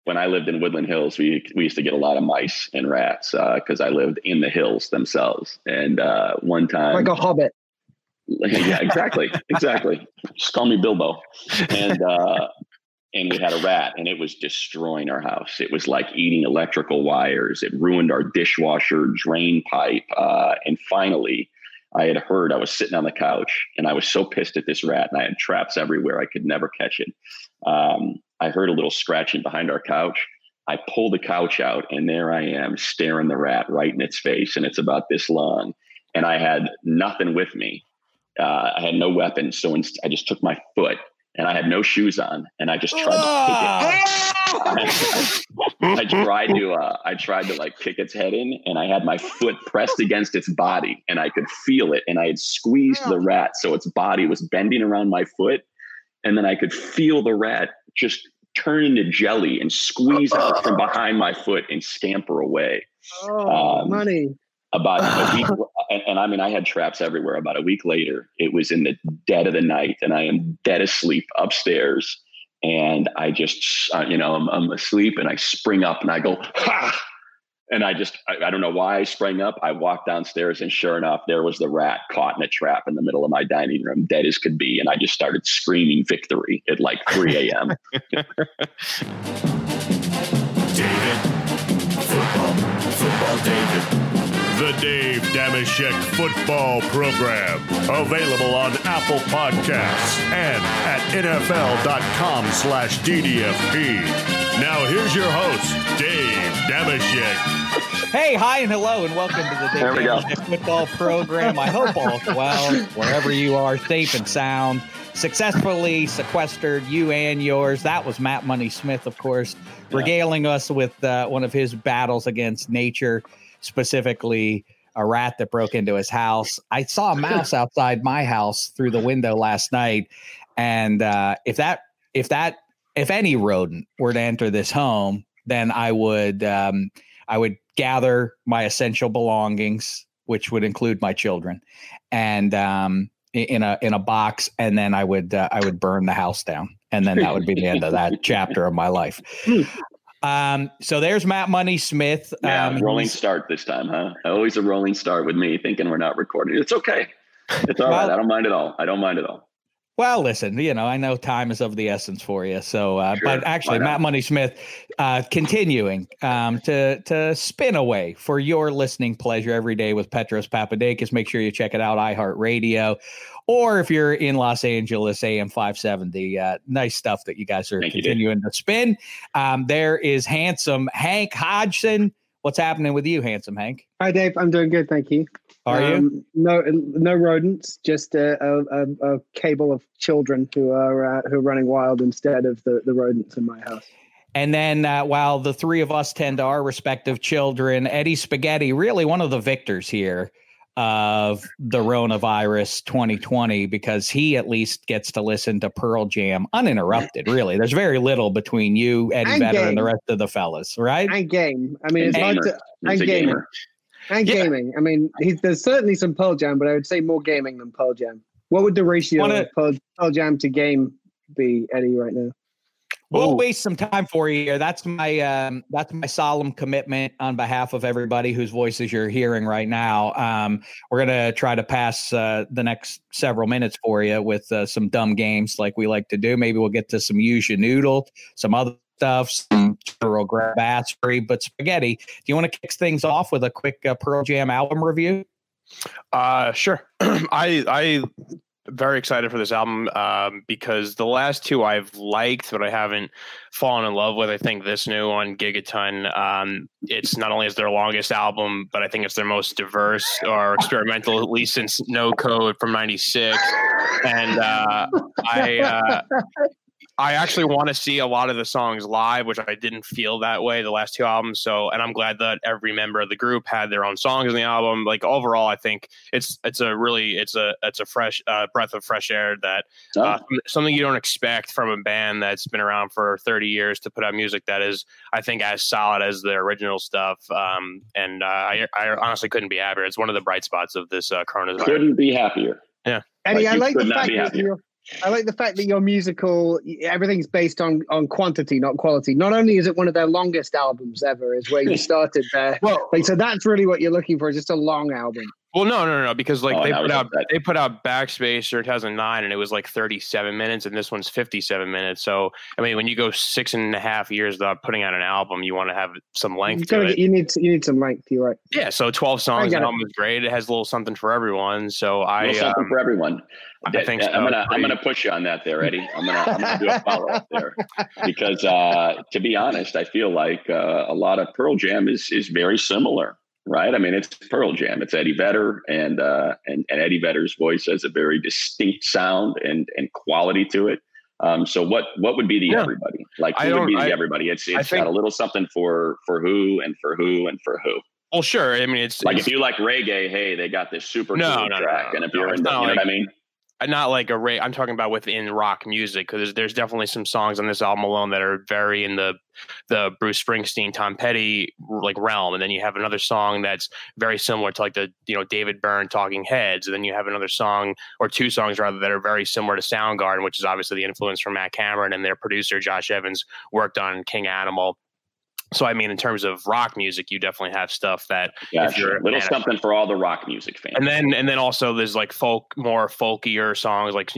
when I lived in Woodland Hills, we used to get a lot of mice and rats because I lived in the hills themselves. And one time, like a hobbit. Yeah, exactly. Just call me Bilbo. And we had a rat, and it was destroying our house. It was like eating electrical wires. It ruined our dishwasher drain pipe. And finally, I was sitting on the couch, and I was so pissed at this rat, and I had traps everywhere. I could never catch it. I heard a little scratching behind our couch. I pulled the couch out, and there I am staring the rat right in its face, and it's about this long. And I had nothing with me. I had no weapon. So I just took my foot, and I had no shoes on, and I just tried to kick it. I tried to like kick its head in, and I had my foot pressed against its body, and I could feel it. And I had squeezed the rat so its body was bending around my foot. And then I could feel the rat just turn into jelly and squeeze out from behind my foot and scamper away. Money. About a week, and I mean, I had traps everywhere. About a week later, it was in the dead of the night, and I am dead asleep upstairs. And I just, I'm asleep, and I spring up, and I go, ha! And I don't know why I sprang up. I walked downstairs, and sure enough, there was the rat caught in a trap in the middle of my dining room, dead as could be. And I just started screaming victory at like 3 a.m. David, football David. The Dave Dameshek Football Program. Available on Apple Podcasts and at NFL.com/DDFP. Now here's your host, Dave Dameshek. Hey, hi, and hello, and welcome to the Dave Dameshek Football Program. I hope all's well, wherever you are, safe and sound, successfully sequestered, you and yours. That was Matt Money Smith, of course, regaling us with one of his battles against nature, specifically a rat that broke into his house. I saw a mouse outside my house through the window last night. And if any rodent were to enter this home, then I would gather my essential belongings, which would include my children, and in a box, and then I would burn the house down, and then that would be the end of that chapter of my life. So there's Matt Money Smith. Rolling start this time, huh? Always a rolling start with me, thinking we're not recording. It's okay. It's all right. I don't mind at all. Well, listen, I know time is of the essence for you. So, sure, but actually, Matt Money Smith, continuing to spin away for your listening pleasure every day with Petros Papadakis. Make sure you check it out, iHeartRadio, or if you're in Los Angeles, AM 570. Nice stuff that you guys are continuing to spin. There is handsome Hank Hodgson. What's happening with you, handsome Hank? Hi, Dave. I'm doing good, thank you. Are you? No rodents, just a cable of children who are running wild instead of the rodents in my house. And then while the three of us tend to our respective children, Eddie Spaghetti, really one of the victors here of the Ronavirus 2020, because he at least gets to listen to Pearl Jam uninterrupted, really. There's very little between you, Eddie Vedder, and the rest of the fellas, right? And game. I mean, it's hard to... And gamer. And gaming. I mean, there's certainly some Pearl Jam, but I would say more gaming than Pearl Jam. What would the ratio of Pearl Jam to game be, Eddie, right now? We'll waste some time for you here. That's my solemn commitment on behalf of everybody whose voices you're hearing right now. We're going to try to pass the next several minutes for you with some dumb games like we like to do. Maybe we'll get to some Use Your Noodle, some other stuff, some general grabassery. But Spaghetti, do you want to kick things off with a quick Pearl Jam album review? Sure. I very excited for this album because the last two I've liked, but I haven't fallen in love with. I think this new one, Gigaton, it's not only is their longest album, but I think it's their most diverse or experimental, at least since No Code from '96. And I actually want to see a lot of the songs live, which I didn't feel that way the last two albums. So, and I'm glad that every member of the group had their own songs in the album. Like overall, I think it's a fresh breath of fresh air that something you don't expect from a band that's been around for 30 years to put out music that is, I think, as solid as their original stuff. And I honestly couldn't be happier. It's one of the bright spots of this coronavirus. Couldn't be happier. Yeah. Eddie, I like the fact that I like the fact that your musical, everything's based on quantity, not quality. Not only is it one of their longest albums ever, is where you started there. Well, so that's really what you're looking for, just a long album. Well, no, because they put out Backspace in 2009, and it was like 37 minutes, and this one's 57 minutes. So, I mean, when you go 6.5 years without putting out an album, you want to have some length to it. You need some length. You're right. Yeah, so 12 songs, the album is great. It has a little something for everyone. So something for everyone. I think so. I'm gonna push you on that there, Eddie. I'm gonna do a follow up there because to be honest, I feel like a lot of Pearl Jam is very similar. Right. I mean, it's Pearl Jam. It's Eddie Vedder, and Eddie Vedder's voice has a very distinct sound and quality to it. So what would be the everybody? Like, who would be the everybody? It's got a little something for who and for who and for who. Well, sure. I mean, it's if you like reggae, hey, they got this super cool track. And if you're into, you know what I mean? Not like I'm talking about within rock music, because there's definitely some songs on this album alone that are very in the Bruce Springsteen, Tom Petty like realm, and then you have another song that's very similar to like the David Byrne Talking Heads, and then you have another song or two songs rather that are very similar to Soundgarden, which is obviously the influence from Matt Cameron, and their producer Josh Evans worked on King Animal. So, I mean, in terms of rock music, you definitely have stuff that if you're a little something for all the rock music fans. And then also there's like more folkier songs. Like,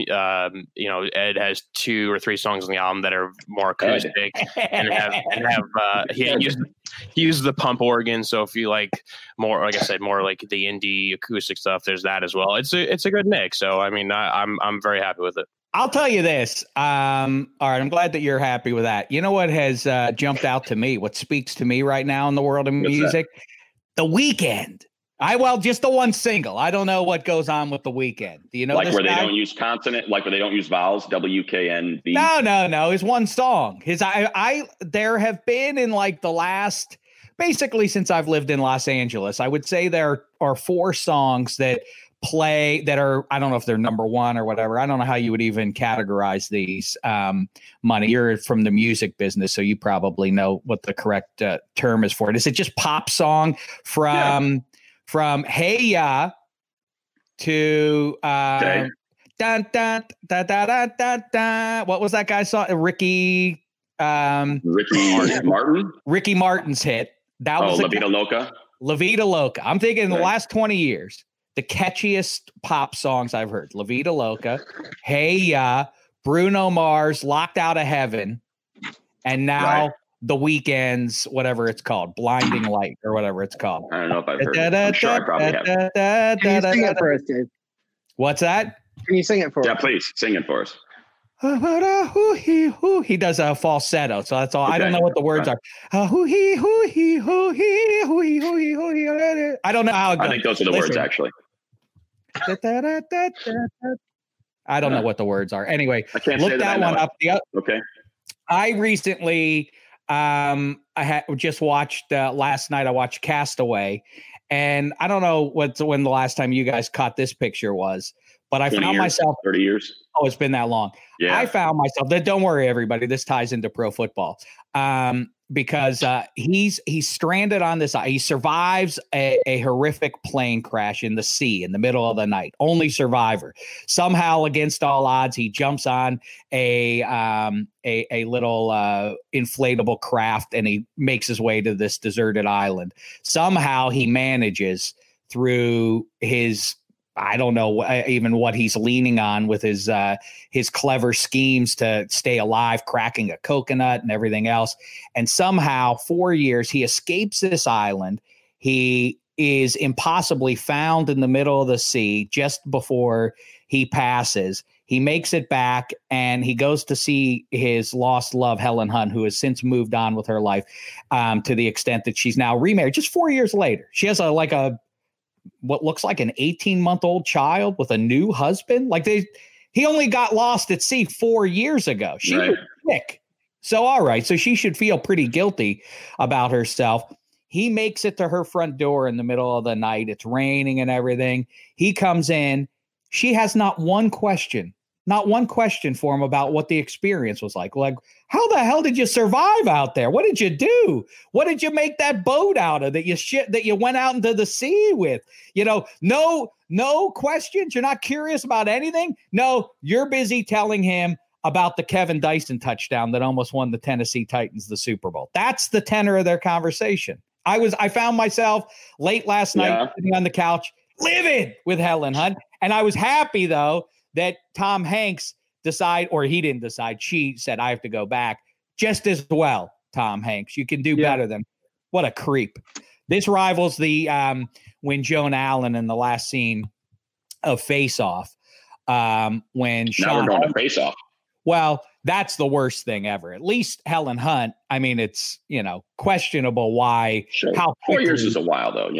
Ed has 2 or 3 songs on the album that are more acoustic and he used the pump organ. So if you like more, like I said, more like the indie acoustic stuff, there's that as well. It's a good mix. So, I mean, I'm very happy with it. I'll tell you this. All right. I'm glad that you're happy with that. You know what has jumped out to me, what speaks to me right now in the world of music? The Weeknd. Just the one single. I don't know what goes on with The Weeknd. Do you know like this where guy? They don't use consonant, like where they don't use vowels, WKNV? No. His one song. There have been in like the last, basically since I've lived in Los Angeles, I would say there are 4 songs that play that are, I don't know if they're number 1 or whatever. I don't know how you would even categorize these. Money, you're from the music business, so you probably know what the correct term is for it. Is it just pop song from Hey Ya to dun, dun, da, da, da, da, da. What was that guy's song? Ricky Martin? Ricky Martin's hit. That was La Vida Loca. La Vida Loca. I'm thinking in the last 20 years, the catchiest pop songs I've heard. La Vida Loca, Hey Ya, Bruno Mars, Locked Out of Heaven, and now The Weeknd's, whatever it's called, Blinding Light or whatever it's called. I don't know if I've heard it. I'm sure I probably have. Can you sing it for us, Dave? What's that? Can you sing it for us? Yeah, please, sing it for us. He does a falsetto, so that's all. Okay. I don't know what the words are. I don't know how it goes. I think those are the words, actually. I don't know what the words are. Anyway, look that one up. Okay. I recently, I had just watched last night. I watched Castaway, and I don't know when the last time you guys caught this picture was, but I found myself 30 years. Oh, it's been that long. Yeah. I found myself that. Don't worry, everybody. This ties into pro football. Because he's stranded on this. He survives a horrific plane crash in the sea in the middle of the night. Only survivor. Somehow, against all odds, he jumps on a little inflatable craft and he makes his way to this deserted island. Somehow, he manages through his, I don't know even what he's leaning on with his clever schemes to stay alive, cracking a coconut and everything else. And somehow 4 years, he escapes this island. He is impossibly found in the middle of the sea just before he passes. He makes it back and he goes to see his lost love, Helen Hunt, who has since moved on with her life to the extent that she's now remarried just 4 years later. She has what looks like an 18-month-old child with a new husband. Like he only got lost at sea 4 years ago. She was sick. So, all right. So she should feel pretty guilty about herself. He makes it to her front door in the middle of the night. It's raining and everything. He comes in. She has not one question Not one question for him about what the experience was like. Like, how the hell did you survive out there? What did you do? What did you make that boat out of that you went out into the sea with? You know, no questions. You're not curious about anything. No, you're busy telling him about the Kevin Dyson touchdown that almost won the Tennessee Titans the Super Bowl. That's the tenor of their conversation. I found myself late last night sitting on the couch, livid with Helen Hunt. And I was happy, though, that Tom Hanks he didn't decide. She said, I have to go back just as well. Tom Hanks, you can do better than what a creep. This rivals the when Joan Allen in the last scene of Face Off, when Sean, now we're going to Face Off. Well, that's the worst thing ever. At least Helen Hunt. I mean, it's, questionable why. Sure. How 4 years is a while, though,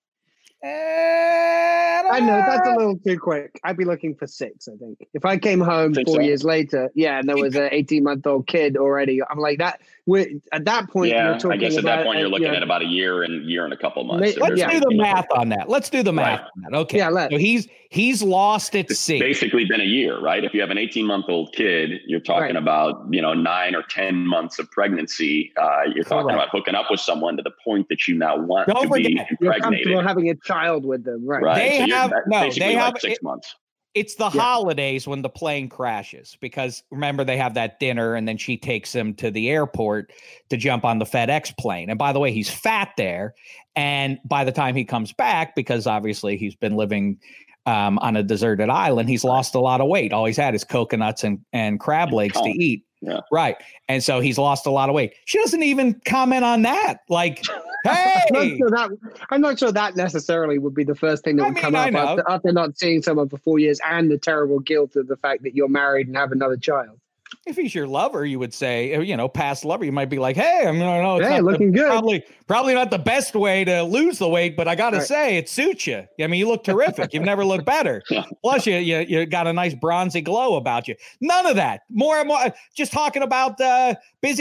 I know that's a little too quick. I'd be looking for 6, I think. If I came home 4 years later, and there was an 18-month-old kid already, I'm like that. At that point, I guess at that point you're looking at about a year and a couple months. Let's do the math on that. On that. Okay. Yeah, so he's lost at sea. It's basically been a year, right? If you have an 18-month-old kid, you're talking about 9 or 10 months of pregnancy. You're talking about hooking up with someone to the point that you now want to be impregnated. You're comfortable having a child with them, right? They have 6 months. It's the holidays when the plane crashes, because remember, they have that dinner and then she takes him to the airport to jump on the FedEx plane. And by the way, he's fat there. And by the time he comes back, because obviously he's been living on a deserted island, he's lost a lot of weight. All he's had is coconuts and crab legs to eat. Yeah. Right. And so he's lost a lot of weight. She doesn't even comment on that. Like, hey, I'm not sure that necessarily would be the first thing that would come up after not seeing someone for 4 years and the terrible guilt of the fact that you're married and have another child. If he's your lover, you would say, past lover, you might be like, hey, it's looking good. Probably not the best way to lose the weight, but I got to say, it suits you. I mean, you look terrific. You've never looked better. Plus, you got a nice bronzy glow about you. None of that. More and more, just talking about the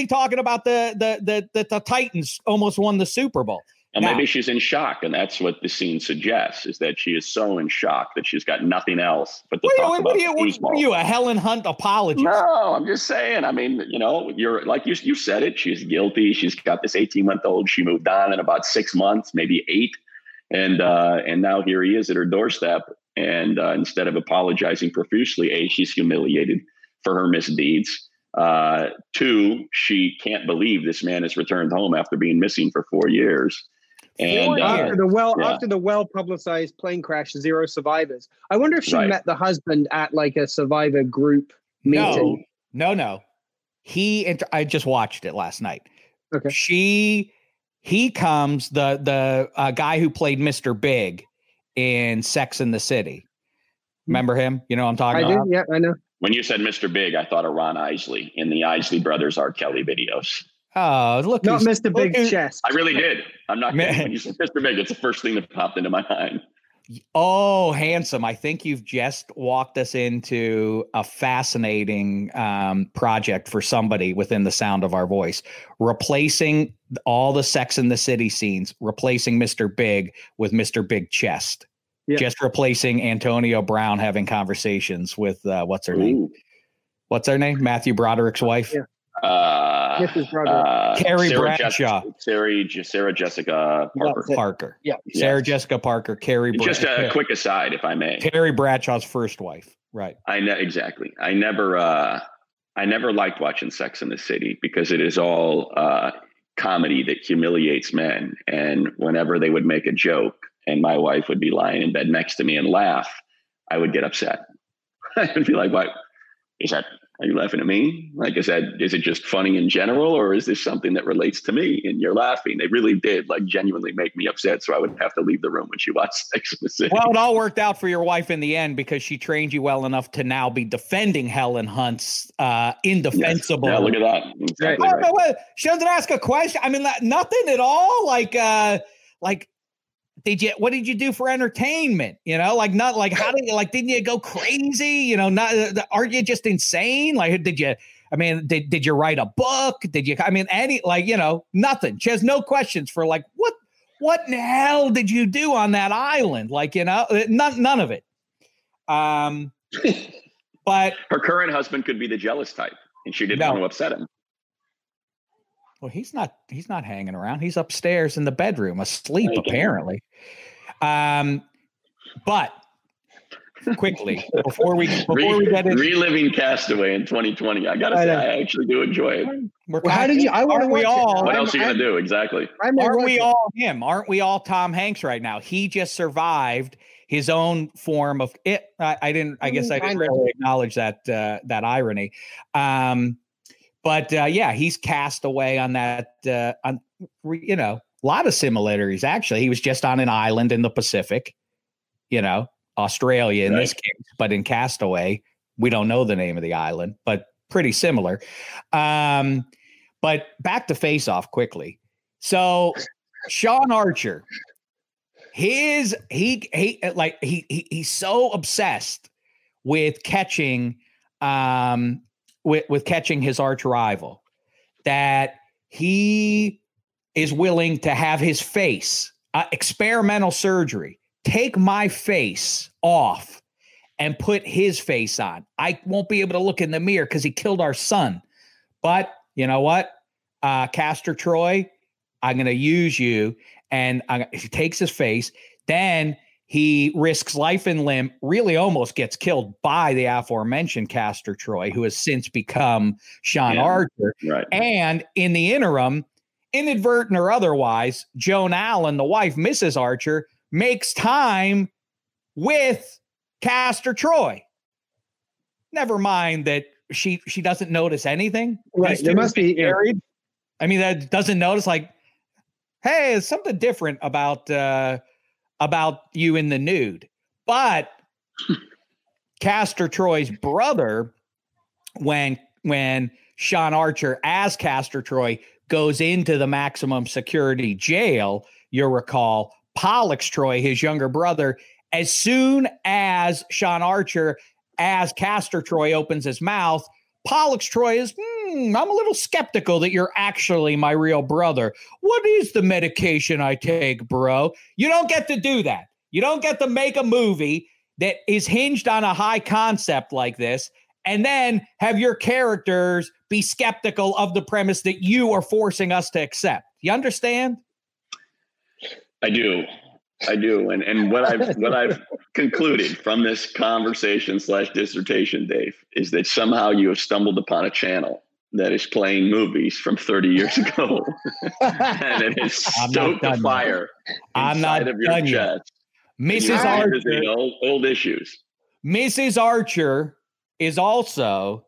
Titans almost won the Super Bowl. And maybe she's in shock, and that's what the scene suggests, is that she is so in shock that she's got nothing else but to talk about foosball. What are you, a Helen Hunt apologist? No, I'm just saying. I mean, you're like you said it. She's guilty. She's got this 18-month-old. She moved on in about 6 months, maybe 8, and now here he is at her doorstep. And instead of apologizing profusely, A, she's humiliated for her misdeeds. 2, she can't believe this man has returned home after being missing for 4 years. And after the well-publicized plane crash, 0 survivors. I wonder if she met the husband at like a survivor group meeting. No. I just watched it last night. Okay. He comes, the guy who played Mr. Big in Sex and the City. Remember him? You know what I'm talking about? I do. Yeah, I know. When you said Mr. Big, I thought of Ron Isley in the Isley Brothers R. Kelly videos. Oh, look! Not Mr. Big Chest. I really did. I'm not kidding. When you said Mr. Big, it's the first thing that popped into my mind. Oh, handsome! I think you've just walked us into a fascinating project for somebody within the sound of our voice. Replacing all the Sex and the City scenes, replacing Mr. Big with Mr. Big Chest. Yeah. Just replacing Antonio Brown having conversations with what's her name? What's her name? Matthew Broderick's wife. Yeah. Carrie Bradshaw. Sarah Jessica Parker. Yeah. Sarah Jessica Parker. Carrie. Just a quick aside, if I may. Carrie Bradshaw's first wife. Right. I know exactly. I never liked watching Sex and the City because it is all comedy that humiliates men. And whenever they would make a joke and my wife would be lying in bed next to me and laugh, I would get upset. I'd be like, "What is that? Are you laughing at me? Like, is it just funny in general, or is this something that relates to me?" And you're laughing. They really did genuinely make me upset. So I would have to leave the room when she watched Sex and the City. Well, it all worked out for your wife in the end because she trained you well enough to now be defending Helen Hunt's indefensible. Yes. Yeah, look at that. Exactly right. No, she doesn't ask a question. I mean, nothing at all. What did you do for entertainment? Didn't you go crazy? Aren't you just insane? Did you write a book? Nothing. She has no questions for what in the hell did you do on that island? None of it. But But her current husband could be the jealous type, and she didn't want to upset him. Well, he's not hanging around. He's upstairs in the bedroom, asleep, apparently. But quickly, before we get into reliving Castaway in 2020, I gotta say, I actually do enjoy it. How did you? I want to watch it. What else are you gonna do? Exactly. Aren't we all him? Aren't we all Tom Hanks right now? He just survived his own form of it. I guess I didn't really acknowledge that irony. But he's cast away on that. A lot of similarities. Actually, he was just on an island in the Pacific. Australia in this case, but in Castaway, we don't know the name of the island, but pretty similar. But back to Face Off quickly. So Sean Archer, he's so obsessed with catching with catching his arch rival that he is willing to have his face experimental surgery. Take my face off and put his face on. I won't be able to look in the mirror because he killed our son. But you know what? Castor Troy, I'm going to use you. And he takes his face. Then he risks life and limb, really almost gets killed by the aforementioned Castor Troy, who has since become Sean Archer. Right. And in the interim, inadvertent or otherwise, Joan Allen, the wife, Mrs. Archer, makes time with Castor Troy. Never mind that she doesn't notice anything. Right. There must be married. I mean, that doesn't notice like, hey, there's something different about you in the nude. But Castor Troy's brother, when Sean Archer as Castor Troy goes into the maximum security jail, you'll recall Pollux Troy, his younger brother, as soon as Sean Archer as Castor Troy opens his mouth, Pollux Troy is, I'm a little skeptical that you're actually my real brother. What is the medication I take, bro? You don't get to do that. You don't get to make a movie that is hinged on a high concept like this and then have your characters be skeptical of the premise that you are forcing us to accept. You understand? I do. And what I've concluded from this conversation / dissertation, Dave, is that somehow you have stumbled upon a channel that is playing movies from 30 years ago. And it has stoked the fire inside of your chest. Mrs. Archer, old issues. Mrs. Archer is also,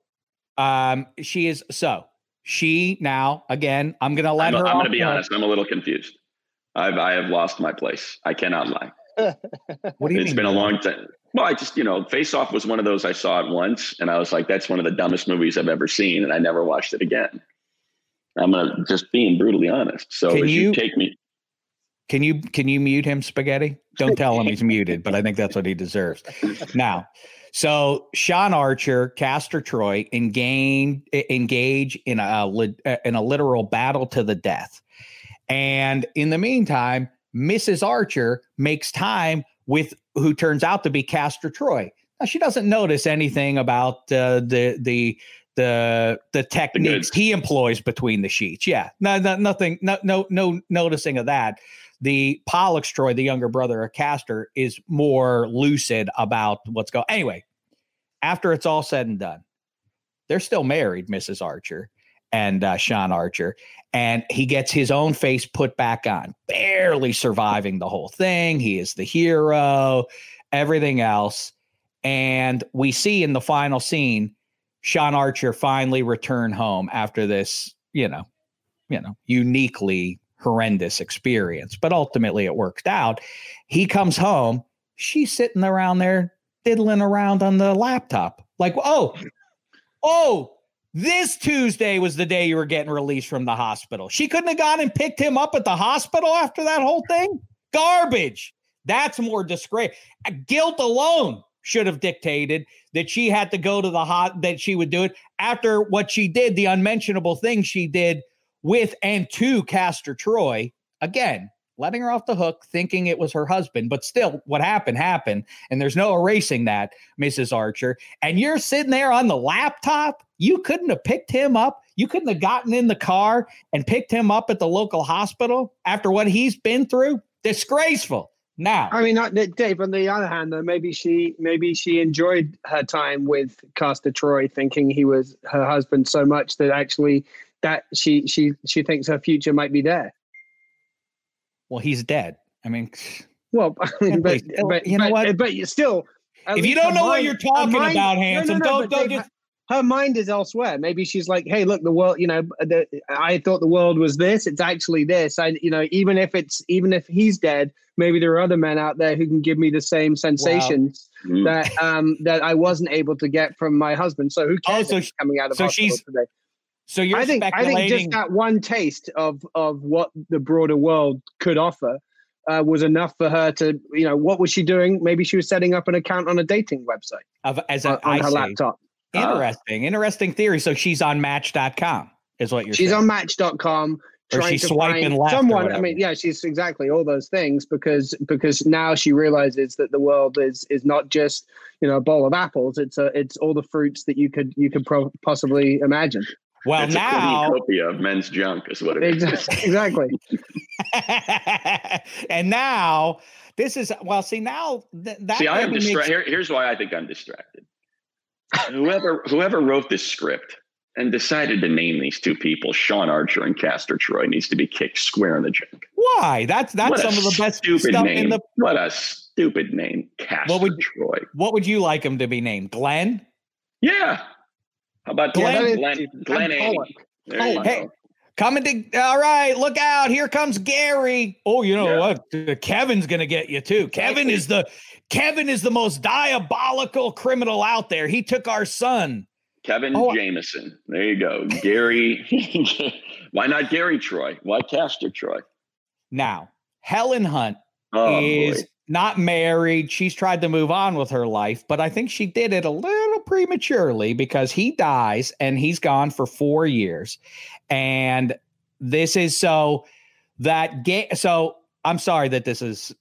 she now, again, I'm going to let her. I'm going to be honest. I'm a little confused. I have lost my place. I cannot lie. What do you mean? It's been a long time. Well, I just, Face Off was one of those I saw it once and I was like, that's one of the dumbest movies I've ever seen. And I never watched it again. I'm just being brutally honest. So you take me. Can you mute him, Spaghetti? Don't tell him he's muted, but I think that's what he deserves. Now, so Sean Archer, Castor Troy engage in a literal battle to the death. And in the meantime, Mrs. Archer makes time with who turns out to be Castor Troy. Now, she doesn't notice anything about the techniques he employs between the sheets. Yeah, nothing, no noticing of that. The Pollux Troy, the younger brother of Castor, is more lucid about what's going. Anyway, after it's all said and done, they're still married, Mrs. Archer and Sean Archer, and he gets his own face put back on, barely surviving the whole thing. He is the hero, everything else. And we see in the final scene, Sean Archer finally return home after this, uniquely horrendous experience, but ultimately it worked out. He comes home. She's sitting around there diddling around on the laptop. Like, oh, this Tuesday was the day you were getting released from the hospital. She couldn't have gone and picked him up at the hospital after that whole thing. Garbage. That's more disgrace. Guilt alone should have dictated that she had to go to that she would do it after what she did, the unmentionable thing she did with and to Castor Troy. Again, letting her off the hook, thinking it was her husband. But still, what happened, and there's no erasing that, Mrs. Archer. And you're sitting there on the laptop. You couldn't have picked him up. You couldn't have gotten in the car and picked him up at the local hospital after what he's been through. Disgraceful. Now, I mean, Dave, on the other hand, though, maybe she enjoyed her time with Castor Troy, thinking he was her husband so much that actually that she thinks her future might be there. Well, he's dead. I mean, well, but you know what? But you still, if you don't know what you're talking about, Handsome, don't just. Her mind is elsewhere. Maybe she's like, "Hey, look, the world. I thought the world was this. It's actually this. Even if he's dead, maybe there are other men out there who can give me the same sensations that I wasn't able to get from my husband. So who cares? Coming out of hospital today. So you're I think just that one taste of what the broader world could offer was enough for her to, what was she doing? Maybe she was setting up an account on a dating website on her laptop. Interesting theory. So she's on Match.com, is what you're saying. She's on Match.com. Or she's swiping left. Someone. I mean, yeah, she's exactly all those things because now she realizes that the world is not just a bowl of apples. It's all the fruits that you could possibly imagine. Well, it's now a cornucopia of men's junk is what it is. Exactly. And now this is now that I am distracted. Here's why I think I'm distracted. Whoever wrote this script and decided to name these two people, Sean Archer and Castor Troy, needs to be kicked square in the junk. Why? That's some of the best stuff name. in the. What a stupid name, Castor Troy. What would you like him to be named? Glenn? Yeah. How about Glenn A? Hey, coming to. All right, look out! Here comes Gary. Oh, you know what? Kevin's gonna get you too. Kevin is the most diabolical criminal out there. He took our son. Kevin Jameson. There you go. Gary. Why not Gary Troy? Why Castor Troy? Now, Helen Hunt is not married. She's tried to move on with her life, but I think she did it a little prematurely because he dies and he's gone for 4 years. And this is so I'm sorry that this is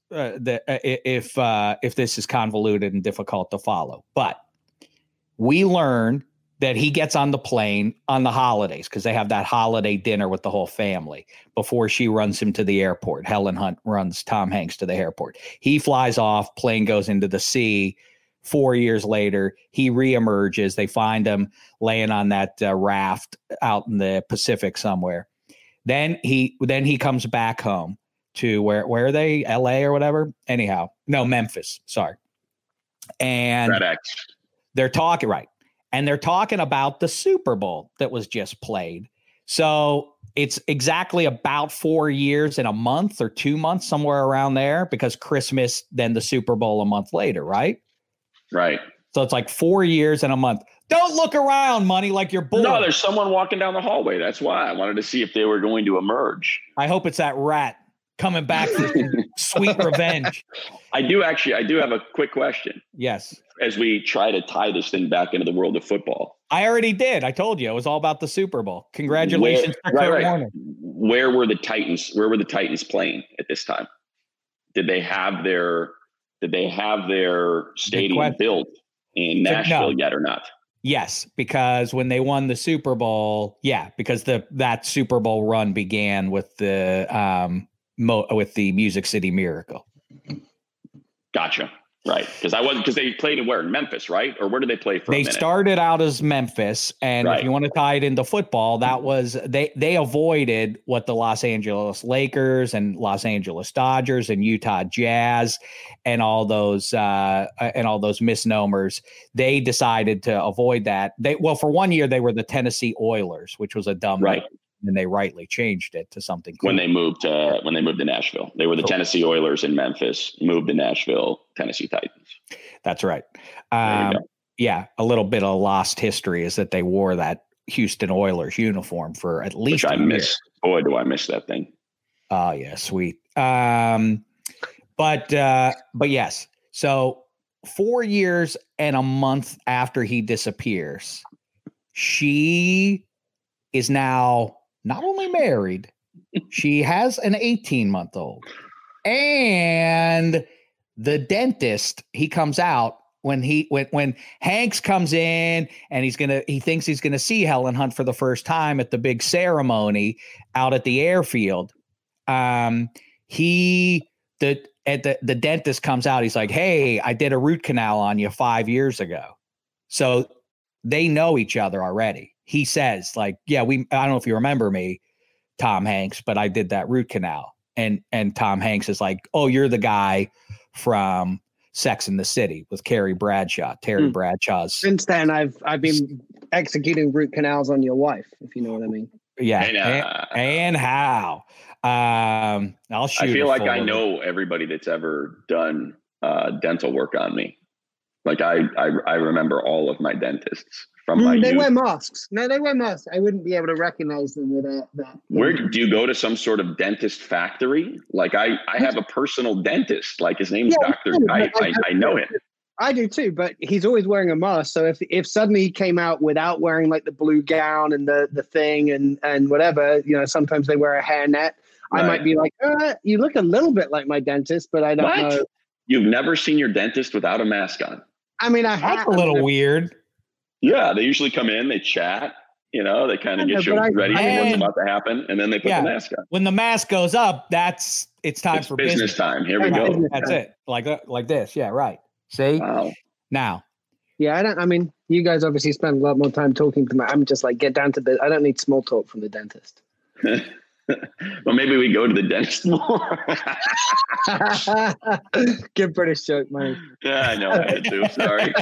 if this is convoluted and difficult to follow, but we learn that he gets on the plane on the holidays because they have that holiday dinner with the whole family before she runs him to the airport. Helen Hunt runs Tom Hanks to the airport. He flies off, plane goes into the sea. 4 years later, he reemerges. They find him laying on that raft out in the Pacific somewhere. Then he comes back home to where are they? LA or whatever? Anyhow, no, Memphis. Sorry. And they're talking, right. And they're talking about the Super Bowl that was just played. So it's exactly about 4 years and a month or 2 months, somewhere around there, because Christmas, then the Super Bowl a month later, right? Right. So it's like 4 years and a month. Don't look around, Money, like you're bored. No, there's someone walking down the hallway. That's why I wanted to see if they were going to emerge. I hope it's that rat coming back for sweet revenge. I do have a quick question. Yes. As we try to tie this thing back into the world of football. I already did. I told you it was all about the Super Bowl. Congratulations to Kurt Warner. Where were the Titans? Where were the Titans playing at this time? Did they have their stadium built in Nashville yet or not? Yes, because when they won the Super Bowl, because that Super Bowl run began with the Music City Miracle. Gotcha. Right. Because they played in Memphis, right? Or where did they play for a minute? They started out as Memphis. And if you want to tie it into football, that was they avoided what the Los Angeles Lakers and Los Angeles Dodgers and Utah Jazz and all those misnomers. They decided to avoid that. For 1 year they were the Tennessee Oilers, which was a dumb name. And they rightly changed it to something cool. When they moved to Nashville. They were the Tennessee Oilers in Memphis, moved to Nashville, Tennessee Titans. That's right. A little bit of lost history is that they wore that Houston Oilers uniform for at least a year. Boy, do I miss that thing. Oh, yeah, sweet. But yes. So 4 years and a month after he disappears, she is now not only married, she has an 18-month-old. And the dentist, he comes out when Hanks comes in and he thinks he's gonna see Helen Hunt for the first time at the big ceremony out at the airfield. The dentist comes out. He's like, "Hey, I did a root canal on you 5 years ago." So they know each other already. He says, like, "Yeah, I don't know if you remember me, Tom Hanks, but I did that root canal." And Tom Hanks is like, "Oh, you're the guy from Sex and the City with Terry Bradshaw's." Since then, I've been executing root canals on your wife, if you know what I mean. Yeah, and how? I'll shoot. I feel like I know everybody that's ever done dental work on me. Like I remember all of my dentists from my They youth. wear masks. No, they wear masks. I wouldn't be able to recognize them without that. Where do you go to some sort of dentist factory? Like I have a personal dentist. Like his name is Dr. I know him. I do too, but he's always wearing a mask. So if suddenly he came out without wearing like the blue gown and the thing and whatever, sometimes they wear a hairnet. Right. I might be like, you look a little bit like my dentist, but I don't know. You've never seen your dentist without a mask on? I mean, that's a little weird. Yeah, they usually come in, they chat, they kind of get you ready for what's about to happen, and then they put the mask on. When the mask goes up, it's time for business time. Here we go. That's it. Like this. Yeah, right. See? Wow. Now. Yeah, you guys obviously spend a lot more time talking to me. I'm just like, get down to I don't need small talk from the dentist. Well, maybe we go to the dentist more. Good British joke, mate. Yeah, I know. I had to. Sorry.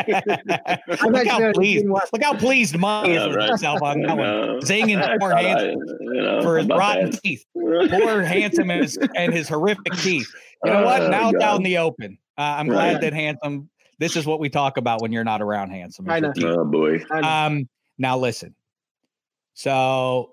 Look how pleased Mike is with himself on that one. Zinging poor Handsome for his rotten teeth. Poor Handsome and his horrific teeth. You know what? Now it's out in the open. I'm glad that Handsome. This is what we talk about when you're not around Handsome. I know. Oh boy. Now listen. So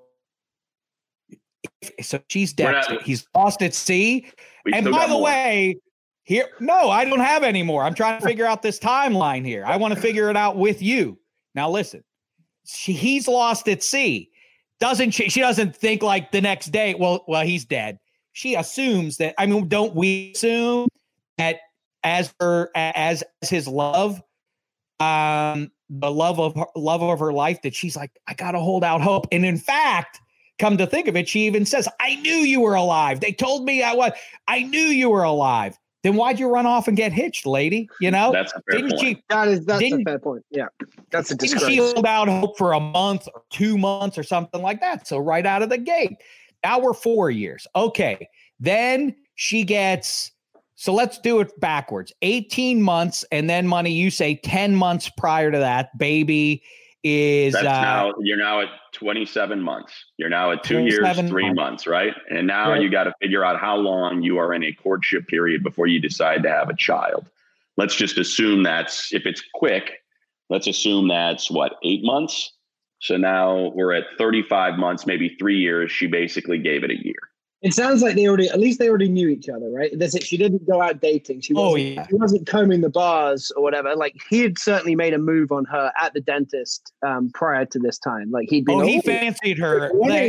she's dead. He's lost at sea. And by the way, I don't have any more. I'm trying to figure out this timeline here. I want to figure it out with you. Now listen, he's lost at sea. She doesn't think like the next day, well, he's dead. She assumes that, don't we assume that as his love, the love of her life, that she's like, I got to hold out hope. And in fact, come to think of it, she even says, I knew you were alive. They told me I knew you were alive. Then why'd you run off and get hitched, lady? That's a fair point. That's a fair point. Yeah. That's a disgrace. She held out hope for a month or 2 months or something like that. So right out of the gate. Now we're 4 years. Okay. Then she gets, so let's do it backwards. 18 months. And then, Money, you say 10 months prior to that, baby is you're now at 27 months. You're now at 2 years, 3 months, right? And now you got to figure out how long you are in a courtship period before you decide to have a child. Let's just assume if it's quick, let's assume that's 8 months. So now we're at 35 months, maybe 3 years. She basically gave it a year. It sounds like they already knew each other, right? That's it. She didn't go out dating. She wasn't combing the bars or whatever. Like, he had certainly made a move on her at the dentist prior to this time. Like, he'd been. He fancied her.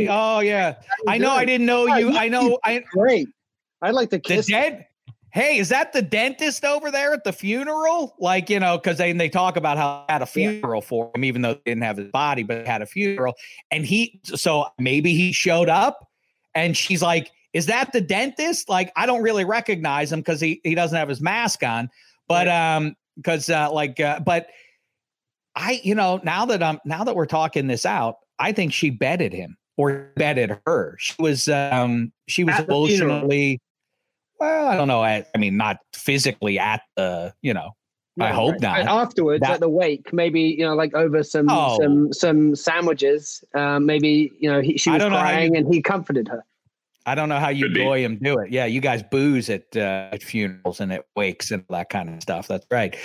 I know. I didn't know you. I know. Great. I'd like to kiss. Hey, is that the dentist over there at the funeral? Like, because they talk about how they had a funeral for him, even though they didn't have his body, but they had a funeral. And so maybe he showed up. And she's like, is that the dentist? Like, I don't really recognize him because he doesn't have his mask on. But but I, now that we're talking this out, I think she betted him or betted her. She was emotionally, well, I don't know. I mean, not physically at the, I hope not. Afterwards, at the wake, maybe, like over some sandwiches, maybe, she was crying and he comforted her. I don't know how you Goyim do it. Yeah, you guys booze at funerals and at wakes and that kind of stuff. That's right.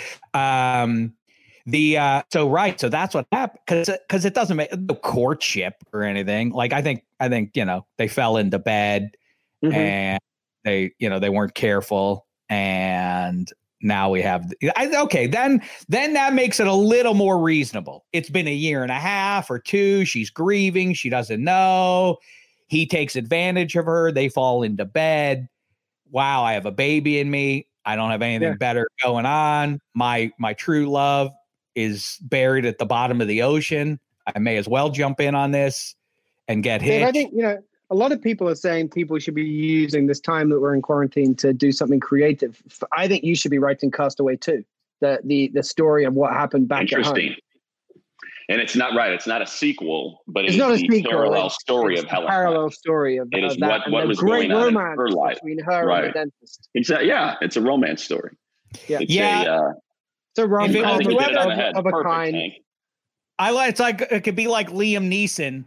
So that's what happened because it doesn't make no courtship or anything. Like I think they fell into bed and they weren't careful and. Now we have then that makes it a little more reasonable. It's been 1.5 years or 2. She's grieving. She doesn't know. He takes advantage of her. They fall into bed. wow, I have a baby in me. I don't have anything better going on. My true love is buried at the bottom of the ocean. I may as well jump in on this and get hit. I think, a lot of people are saying people should be using this time that we're in quarantine to do something creative. I think you should be writing Castaway too. The story of what happened back at home. And it's not right. It's not a sequel, but it's not a the sequel. Parallel story of Helen. Parallel story of it is that. What was going on in her life between her and the dentist. Exactly. Yeah, it's a romance story. Yeah, it's a rom-com of a kind. It's like it could be like Liam Neeson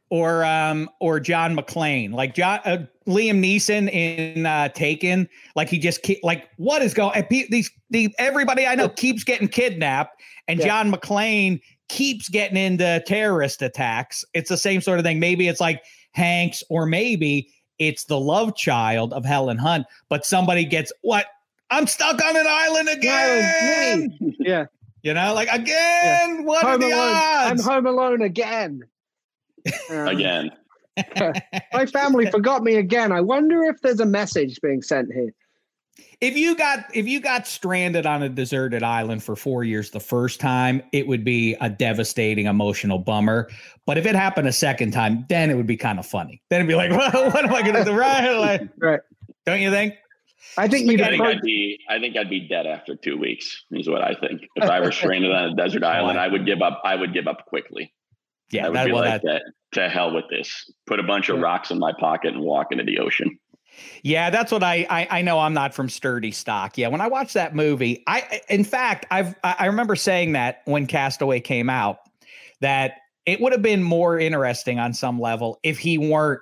or John McClane, like Liam Neeson in Taken. Like he just what is going? Everybody I know keeps getting kidnapped, and John McClane keeps getting into terrorist attacks. It's the same sort of thing. Maybe it's like Hanks, or maybe it's the love child of Helen Hunt, but somebody gets what? I'm stuck on an island again. Yeah. Again, yeah. What are the odds? I'm home alone again. Again. My family forgot me again. I wonder if there's a message being sent here. If you got stranded on a deserted island for 4 years the first time, it would be a devastating emotional bummer. But if it happened a second time, then it would be kind of funny. Then it'd be like, well, what am I going to do? Right. Don't you think? I think I'd be dead after 2 weeks. Is what I think. If I were stranded on a desert island, I would give up. I would give up quickly. Yeah, I would be like that. To hell with this. Put a bunch of rocks in my pocket and walk into the ocean. Yeah, that's what I know. I'm not from sturdy stock. Yeah, when I watched that movie, I remember saying that when Castaway came out, that it would have been more interesting on some level if he weren't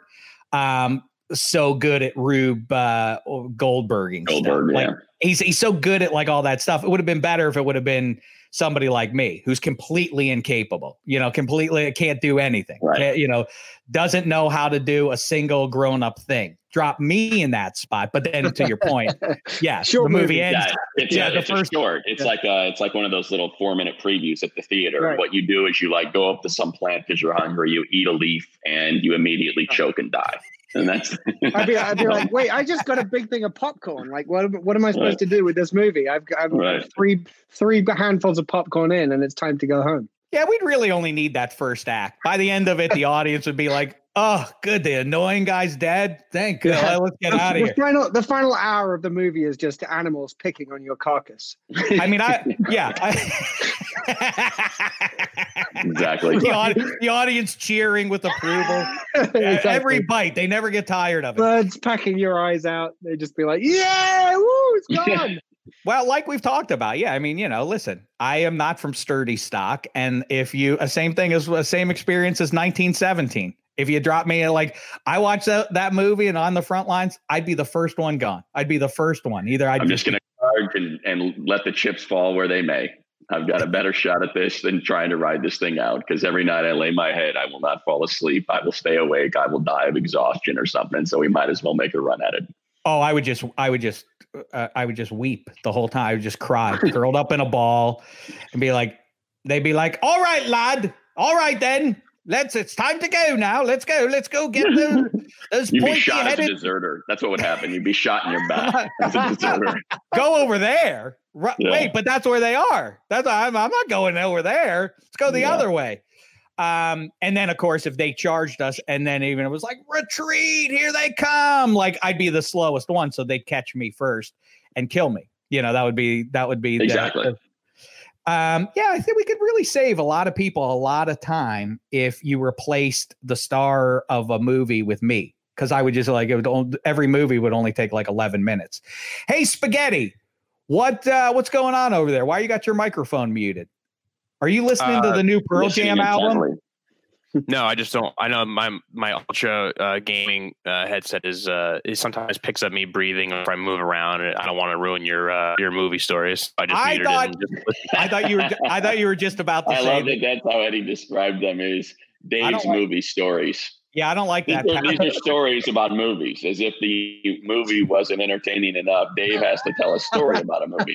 so good at Rube Goldberg, yeah. He's so good at like all that stuff. It would have been better if it would have been somebody like me who's completely incapable, completely can't do anything, right. Doesn't know how to do a single grown up thing. Drop me in that spot. But then to your point, the movie ends. It's short. It's like one of those little 4-minute previews at the theater. Right. What you do is you go up to some plant because you're hungry, you eat a leaf, and you immediately choke and die. And that's I'd be like, wait, I just got a big thing of popcorn. Like, what am I supposed to do with this movie? I've three handfuls of popcorn in, and it's time to go home. Yeah, we'd really only need that first act. By the end of it, the audience would be like, oh, good, the annoying guy's dead. Thank God. Yeah. Let's get out of here. The final hour of the movie is just animals picking on your carcass. I mean, exactly. The audience cheering with approval. Exactly. Every bite, they never get tired of it. Birds packing your eyes out. They just be like, yeah, woo, it's gone. Well, like we've talked about, I mean, listen, I am not from sturdy stock, and if same thing as the same experience as 1917. If you drop me I watched that movie and on the front lines, I'd be the first one gone. I'd be the first one. I'm just going to guard and let the chips fall where they may. I've got a better shot at this than trying to ride this thing out, because every night I lay my head, I will not fall asleep. I will stay awake. I will die of exhaustion or something. So we might as well make a run at it. Oh, I would just weep the whole time. I would just cry, curled up in a ball, and they'd be like, all right, lad. All right, then. It's time to go now. Let's go get those You'd be shot as a deserter. That's what would happen. You'd be shot in your back as a deserter. Go over there. Yeah. Wait, but that's where they are. I'm not going over there. Let's go the other way. And then, of course, if they charged us and then even it was like, retreat, here they come. I'd be the slowest one. So they'd catch me first and kill me. That would be exactly. I think we could really save a lot of people a lot of time if you replaced the star of a movie with me. Because I would just every movie would only take 11 minutes. Hey, Spaghetti, what's going on over there? Why you got your microphone muted? Are you listening to the new Pearl Jam album? No, I just don't. I know my Ultra gaming headset is sometimes picks up me breathing if I move around, and I don't want to ruin your movie stories. I thought you were just about to say. I love that. That's how Eddie described them. Is Dave's movie stories. Yeah, I don't like that. These are stories about movies, as if the movie wasn't entertaining enough. Dave has to tell a story about a movie.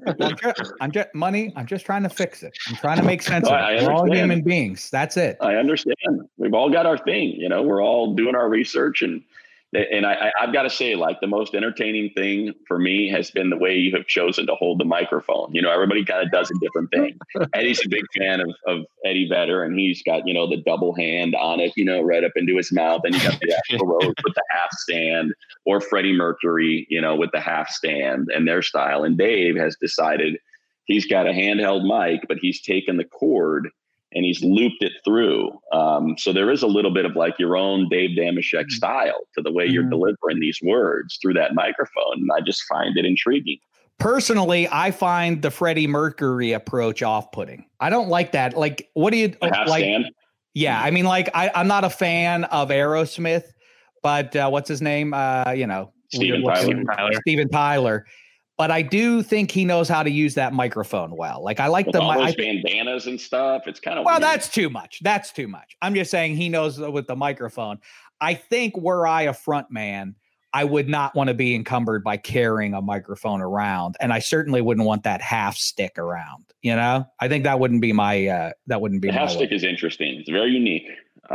I'm just trying to fix it. I'm trying to make sense of it. We're all human beings. That's it. I understand. We've all got our thing. We're all doing our research and And I've got to say, like, the most entertaining thing for me has been the way you have chosen to hold the microphone. You know, everybody kind of does a different thing. Eddie's a big fan of Eddie Vedder, and he's got, you know, the double hand on it, you know, right up into his mouth. And you got the Axl Rose with the half stand, or Freddie Mercury, you know, with the half stand and their style. And Dave has decided he's got a handheld mic, but he's taken the cord and he's looped it through. So there is a little bit of like your own Dave Dameshek style to the way you're delivering these words through that microphone. And I just find it intriguing. Personally, I find the Freddie Mercury approach off-putting. I don't like that. Like, what do you like? Stand? Yeah, I mean, like, I'm not a fan of Aerosmith, but what's his name? You know, Steven Tyler. But I do think he knows how to use that microphone well. Like, I like with all those bandanas and stuff. It's kind of weird. That's too much. That's too much. I'm just saying he knows with the microphone. I think were I a front man, I would not want to be encumbered by carrying a microphone around, and I certainly wouldn't want that half stick around. You know, I think that wouldn't be my. The half stick is interesting. It's very unique.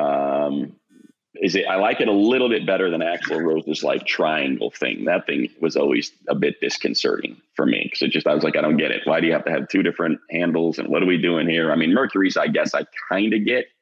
I like it a little bit better than Axl Rose's like triangle thing. That thing was always a bit disconcerting for me because I was like, I don't get it. Why do you have to have two different handles? And what are we doing here? I mean, Mercury's, I guess I kind of get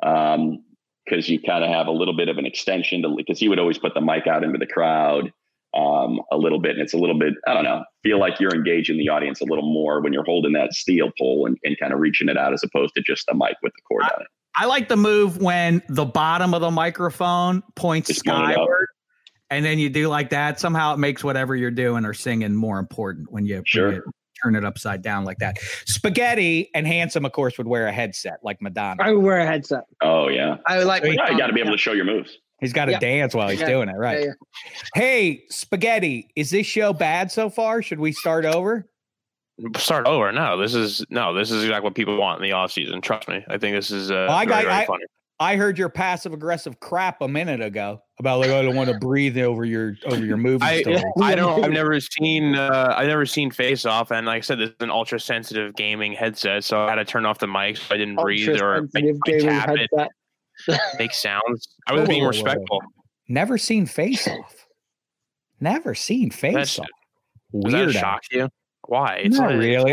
because you kind of have a little bit of an extension because he would always put the mic out into the crowd a little bit. And it's a little bit, I don't know, feel like you're engaging the audience a little more when you're holding that steel pole and kind of reaching it out as opposed to just the mic with the cord on it. I like the move when the bottom of the microphone points skyward and then you do like that. Somehow it makes whatever you're doing or singing more important when you turn it upside down like that. Spaghetti and Handsome, of course, would wear a headset like Madonna. I would wear a headset. Oh, yeah. I would like. You got to be able to show your moves. He's got to dance while he's doing it, right? Yeah. Hey, Spaghetti, is this show bad so far? Should we start over? Start over? No, this is exactly what people want in the off season. Trust me. I think this is very funny. I heard your passive aggressive crap a minute ago about like I don't want to breathe over your movie story. I've never seen Face Off, and like I said, this is an ultra sensitive gaming headset, so I had to turn off the mic so I didn't breathe or tap it, make sounds. I was being respectful. Never seen Face Off. Never seen Face Off. Weird. Does that shock you? Why? It's not really.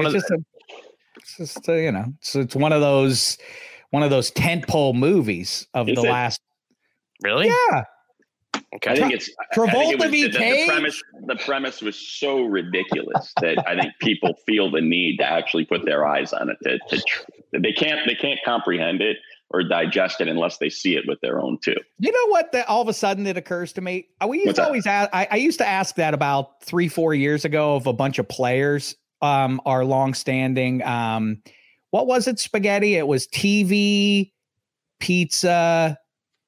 It's just you know. It's one of those tentpole movies of the last. Really? Yeah. Okay. I think it's Travolta v. Cage. The premise was so ridiculous that I think people feel the need to actually put their eyes on it. They can't comprehend it or digest it unless they see it with their own too. You know what? All of a sudden it occurs to me. We used to always ask. I used to ask that about 3-4 years ago of a bunch of players. Our longstanding. What was it? Spaghetti. It was TV, pizza,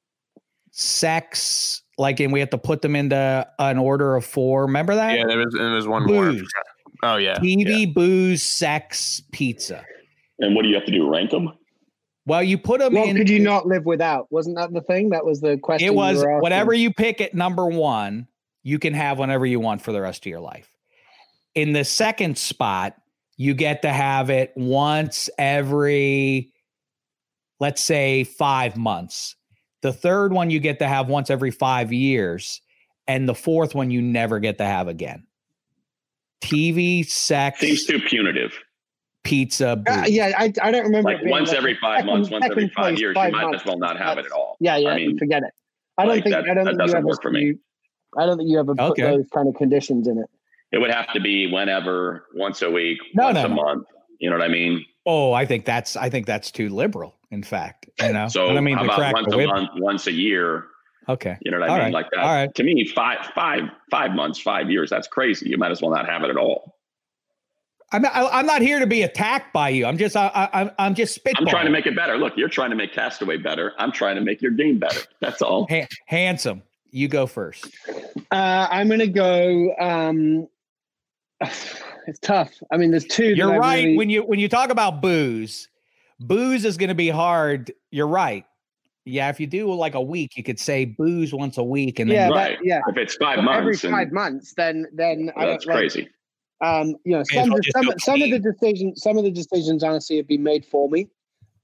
sex. Like, and we had to put them into an order of 4. Remember that? Yeah, there was one booze. more. Oh yeah. TV, booze, sex, pizza. And what do you have to do? Rank them? Well, you put them in. What could you not live without? Wasn't that the thing? That was the question. It was whatever you pick at number 1, you can have whenever you want for the rest of your life. In the second spot, you get to have it once every, let's say, 5 months. The third one you get to have once every 5 years. And the fourth one you never get to have again. TV, sex. Seems too punitive. Pizza. I don't remember. Like once every 5 months, once every 5 years, you might as well not have it at all. Yeah. I mean, forget it. I don't think that doesn't work for me. I don't think you ever put those kind of conditions in it. It would have to be whenever, once a week, once a month. You know what I mean? Oh, I think that's too liberal. In fact, you know. So I mean, how about once a month, once a year? Okay. You know what I mean? Right. Like that. All right. To me, 5 months, 5 years, that's crazy. You might as well not have it at all. I'm not here to be attacked by you. I'm just spitballing. I'm trying to make it better. Look, you're trying to make Castaway better. I'm trying to make your game better. That's all. Handsome, you go first. I'm going to go. It's tough. I mean, there's 2. You're right. Really... When you talk about booze is going to be hard. You're right. Yeah, if you do like a week, you could say booze once a week, and then If it's 5 months, every 5 months, then that's crazy. You know, some of the decisions honestly have been made for me.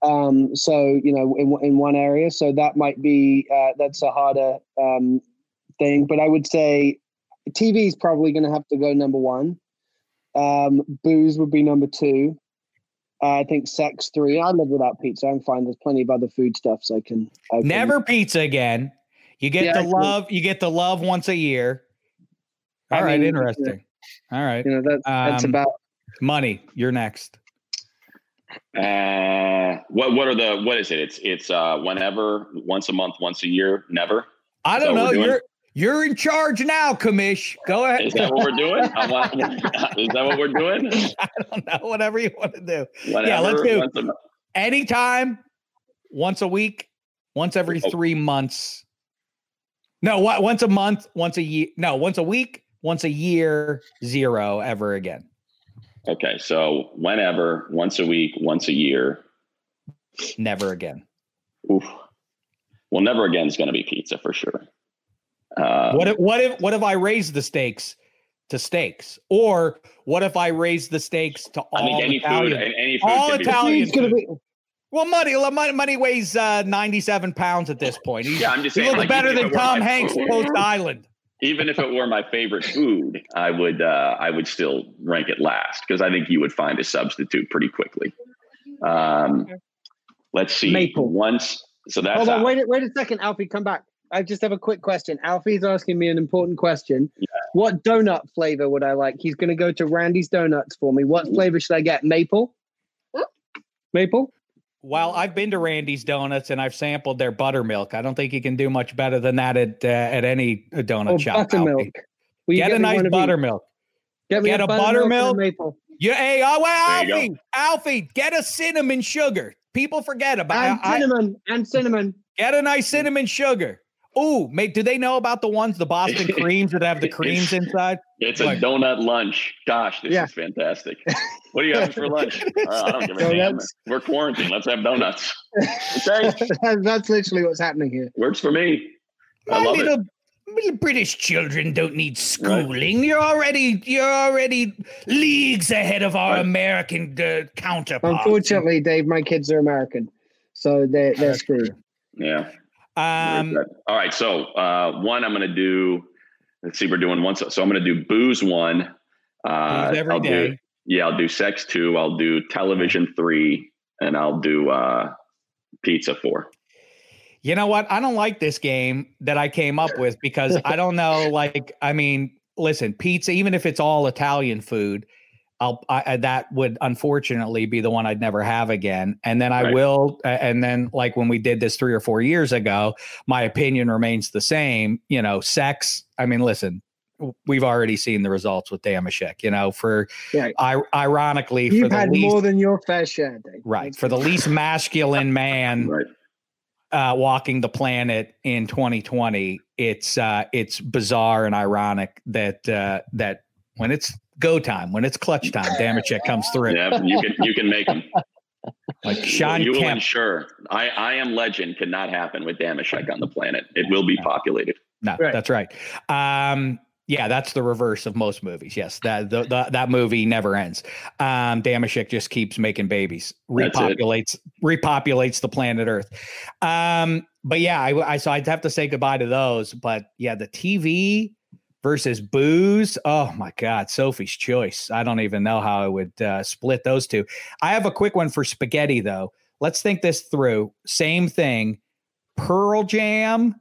So, you know, in one area, so that might be that's a harder thing, but I would say TV is probably going to have to go number 1. Booze would be number 2. I think sex 3. I live without pizza. I'm fine. There's plenty of other foodstuffs I can. Never pizza again. You get the love. You get the love once a year. All right, interesting. All right, that's about money. You're next. What is it? It's whenever, once a month, once a year, never. I don't know. You're in charge now, Commish. Go ahead. Is that what we're doing? Is that what we're doing? I don't know. Whatever you want to do. Whenever, yeah, let's do anytime, once a week, once every 3 months. No, once a month, once a year. No, once a week, once a year, 0 ever again. Okay, so whenever, once a week, once a year. Never again. Oof. Well, never again is going to be pizza for sure. What if I raise the stakes to steaks? Or what if I raise the stakes to all Italian? Any food all Italian food. Be... Well, Money weighs 97 pounds at this point. I'm just saying. He looks better than Tom Hanks post Island. Even if it were my favorite food, I would still rank it last because I think you would find a substitute pretty quickly. Let's see. Maple. So that's. Hold on, wait a second, Alfie. Come back. I just have a quick question. Alfie's asking me an important question. Yeah. What donut flavor would I like? He's going to go to Randy's Donuts for me. What flavor should I get? Maple? Maple? Well, I've been to Randy's Donuts and I've sampled their buttermilk. I don't think you can do much better than that at any donut shop. Buttermilk. Get a nice buttermilk. Get a buttermilk. Maple. Alfie, get a cinnamon sugar. People forget about cinnamon. Get a nice cinnamon sugar. Ooh, mate, do they know about the Boston creams that have the creams inside? It's a donut lunch. Gosh, this is fantastic. What do you have for lunch? I don't give a damn. We're quarantined. Let's have donuts. Okay. That's literally what's happening here. Works for me. I love it. Little British children don't need schooling. Right. You're already leagues ahead of our American counterparts. Unfortunately, Dave, my kids are American, so they're screwed. Yeah. All right. So one, I'm going to do. Let's see. We're doing one. So I'm going to do booze 1. Every day. I'll do sex 2. I'll do television 3, and I'll do pizza 4. You know what? I don't like this game that I came up with because I don't know. Listen, pizza, even if it's all Italian food, that would unfortunately be the one I'd never have again. And then I will. And then like when we did this 3 or 4 years ago, my opinion remains the same. Sex. I mean, listen, we've already seen the results with Damashek, ironically, you've had more than your fair share, Dave. Right. For the least masculine man. Right. Walking the planet in 2020, it's bizarre and ironic that when it's go time, when it's clutch time, Damashek comes through. Yeah, you can make them. Like Sean you Kemp. will ensure I Am Legend cannot happen with Damashek on the planet. It will be populated. No, that's right. Yeah, that's the reverse of most movies. Yes, that movie never ends. Damashek just keeps making babies, repopulates the planet Earth. But yeah, so I'd have to say goodbye to those. But yeah, the TV versus booze. Oh my God, Sophie's choice. I don't even know how I would split those two. I have a quick one for spaghetti though. Let's think this through. Same thing. Pearl Jam.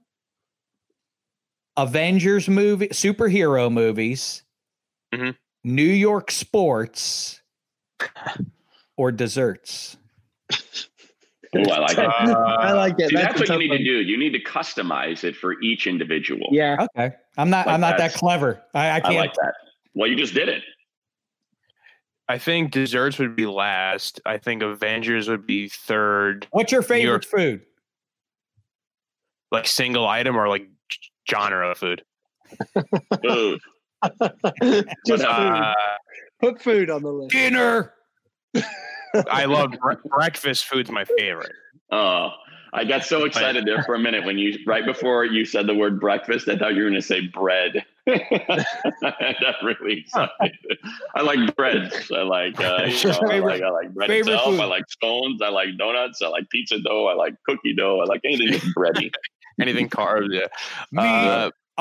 Avengers movie, superhero movies, New York sports, or desserts. Oh, I like it. I like it. See, that's what you need to do. You need to customize it for each individual. Yeah. Okay. I'm not that clever. I can't. I like that. Well, you just did it. I think desserts would be last. I think Avengers would be third. What's your favorite food? Like single item or like genre of food? Food. Just food. Put food on the list. Dinner. I love breakfast. Food's my favorite. Oh, I got so excited there for a minute when right before you said the word breakfast, I thought you were going to say bread. That really excited. I like breads. I like I like bread itself. Food. I like scones. I like donuts. I like pizza dough. I like cookie dough. I like anything that's bready. Anything carbs, yeah.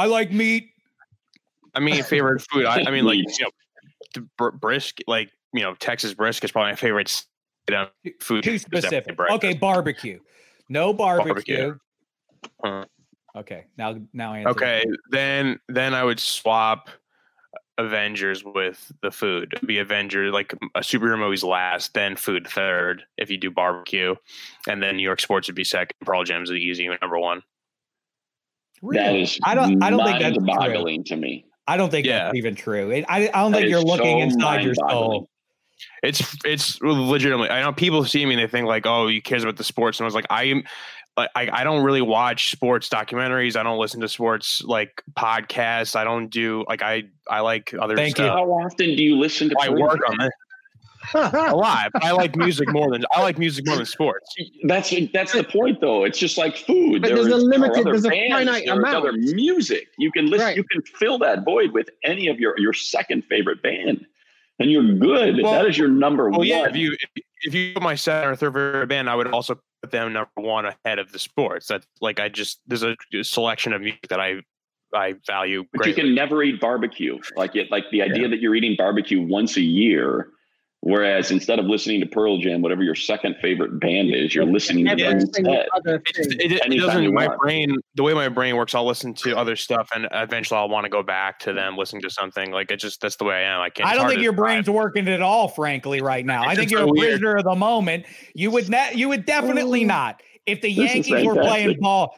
I like meat. I mean, favorite food. I mean, like, brisket, like, Texas brisket is probably my favorite food. Too specific. Okay, barbecue. No barbecue. Okay, now answer. Okay, then I would swap Avengers with the food. It'd be Avengers, like a superhero movie's last, then food third. If you do barbecue, and then New York sports would be second. Pearl Jam's the easy number one. Really? That is I don't think that's boggling to me. I don't think that's even true. I don't think you're looking inside your soul. It's legitimately. I know people see me and they think like, oh, he cares about the sports, and I was like, I don't really watch sports documentaries. I don't listen to sports like podcasts. I don't do like I like other stuff. How often do you listen to? I work on it a lot. I like music more than sports. That's the point, though. It's just like food. But there's a finite amount. Other music you can listen. Right. You can fill that void with any of your second favorite band, and you're good. Well, that is your number one. Yeah, if you put my second or third favorite band, I would also put them number one ahead of the sports. That's like there's a selection of music that I value but greatly. You can never eat barbecue. Like the idea that you're eating barbecue once a year, whereas instead of listening to Pearl Jam, whatever your second favorite band is, you're listening to them instead. It doesn't. My brain, the way my brain works, I'll listen to other stuff, and eventually I'll want to go back to them, listening to something. Like that's the way I am. I don't think your brain's working at all, frankly, right now. I think you're a prisoner of the moment. You would definitely not. If the Yankees were playing ball,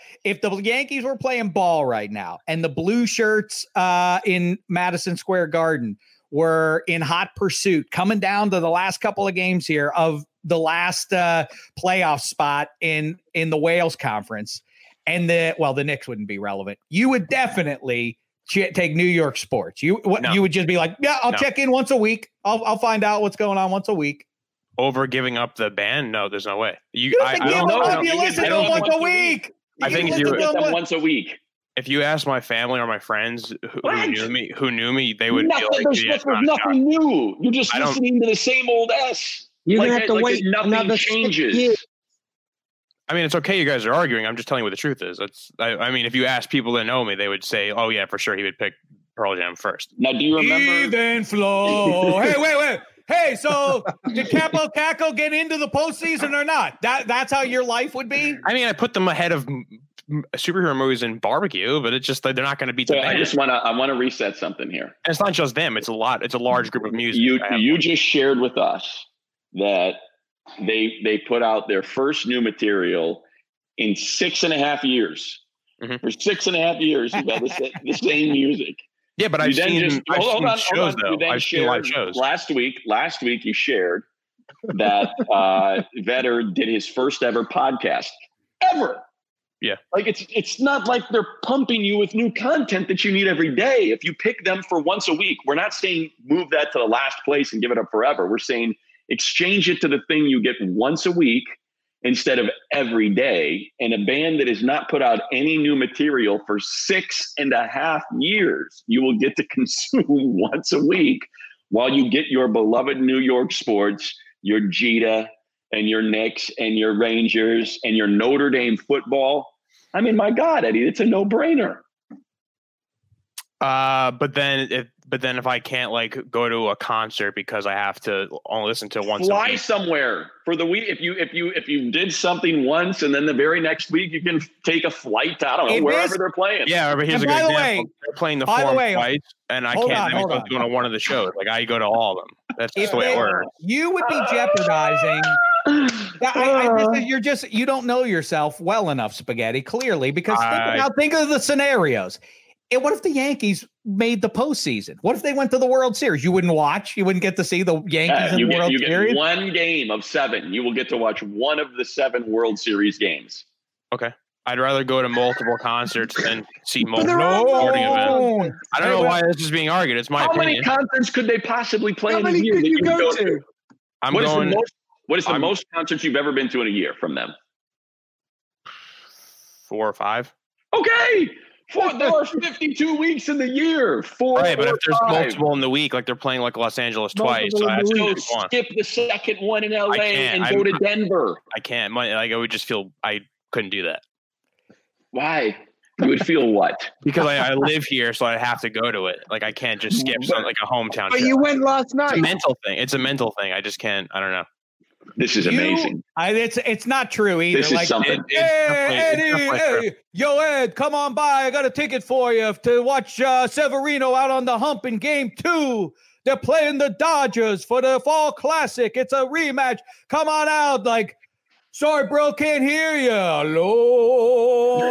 right now, and the blue shirts in Madison Square Garden were in hot pursuit, coming down to the last couple of games here of the last playoff spot in the Wales Conference, and the Knicks wouldn't be relevant. You would definitely take New York sports. You would just be like, yeah, I'll check in once a week. I'll find out what's going on once a week. Over giving up the band? No, there's no way. You listen to them once a week. I think if you them once a week. If you ask my family or my friends who knew me, they would feel like there's nothing new. You're just listening to the same old S. You have to wait. Nothing changes. I mean, it's okay. You guys are arguing. I'm just telling you what the truth is. I mean, if you ask people that know me, they would say, "Oh yeah, for sure, he would pick Pearl Jam first." Now, do you remember? Even flow. Hey, wait. Hey, so did Capo Caco get into the postseason or not? That's how your life would be? I mean, I put them ahead of superhero movies and barbecue, but it's just like they're not going to beat the band. I want to reset something here. And it's not just them. It's a large group of music. You just shared with us that they put out their first new material in 6.5 years. Mm-hmm. For 6.5 years, you've had the same music. Yeah, but I've seen shows though. I've seen live shows. Last week you shared that Vedder did his first ever podcast ever. Yeah, like it's not like they're pumping you with new content that you need every day. If you pick them for once a week, we're not saying move that to the last place and give it up forever. We're saying exchange it to the thing you get once a week instead of every day. And a band that has not put out any new material for 6.5 years, you will get to consume once a week while you get your beloved New York sports, your Jeter and your Knicks and your Rangers and your Notre Dame football. I mean, my God, Eddie, it's a no-brainer. But then if I can't like go to a concert because I have to only listen to once, fly somewhere for the week. If you did something once and then the very next week you can take a flight to, I don't know, wherever they're playing. Yeah, but here's a good example. They're playing the Forum twice, and I can't go to one of the shows. Like I go to all of them. That's just the way it works. You would be jeopardizing. You don't know yourself well enough, Spaghetti. Clearly, because think of the scenarios. And what if the Yankees made the postseason? What if they went to the World Series? You wouldn't watch. You wouldn't get to see the Yankees in the World Series. You get one game of 7. You will get to watch one of the 7 World Series games. Okay. I'd rather go to multiple concerts than see multiple sporting events. I don't know why this is being argued. It's my opinion. How many concerts could they possibly play in a year? How many could you go to? What is the most concerts you've ever been to in a year from them? 4 or 5. Okay. There are 52 weeks in the year. 4 right, but if there's multiple in the week, like they're playing like Los Angeles twice, so I have to skip the second one in LA and go to Denver. I can't. I would just feel I couldn't do that. Why? You would feel what? Because I live here, so I have to go to it. Like I can't just skip something like a hometown. But you went last night. It's a mental thing. It's a mental thing. I just can't. I don't know. This is amazing. It's not true either. This is something. Hey, yo, Ed, come on by. I got a ticket for you to watch Severino out on the hump in Game 2. They're playing the Dodgers for the Fall Classic. It's a rematch. Come on out. Like, sorry, bro, can't hear you. Hello,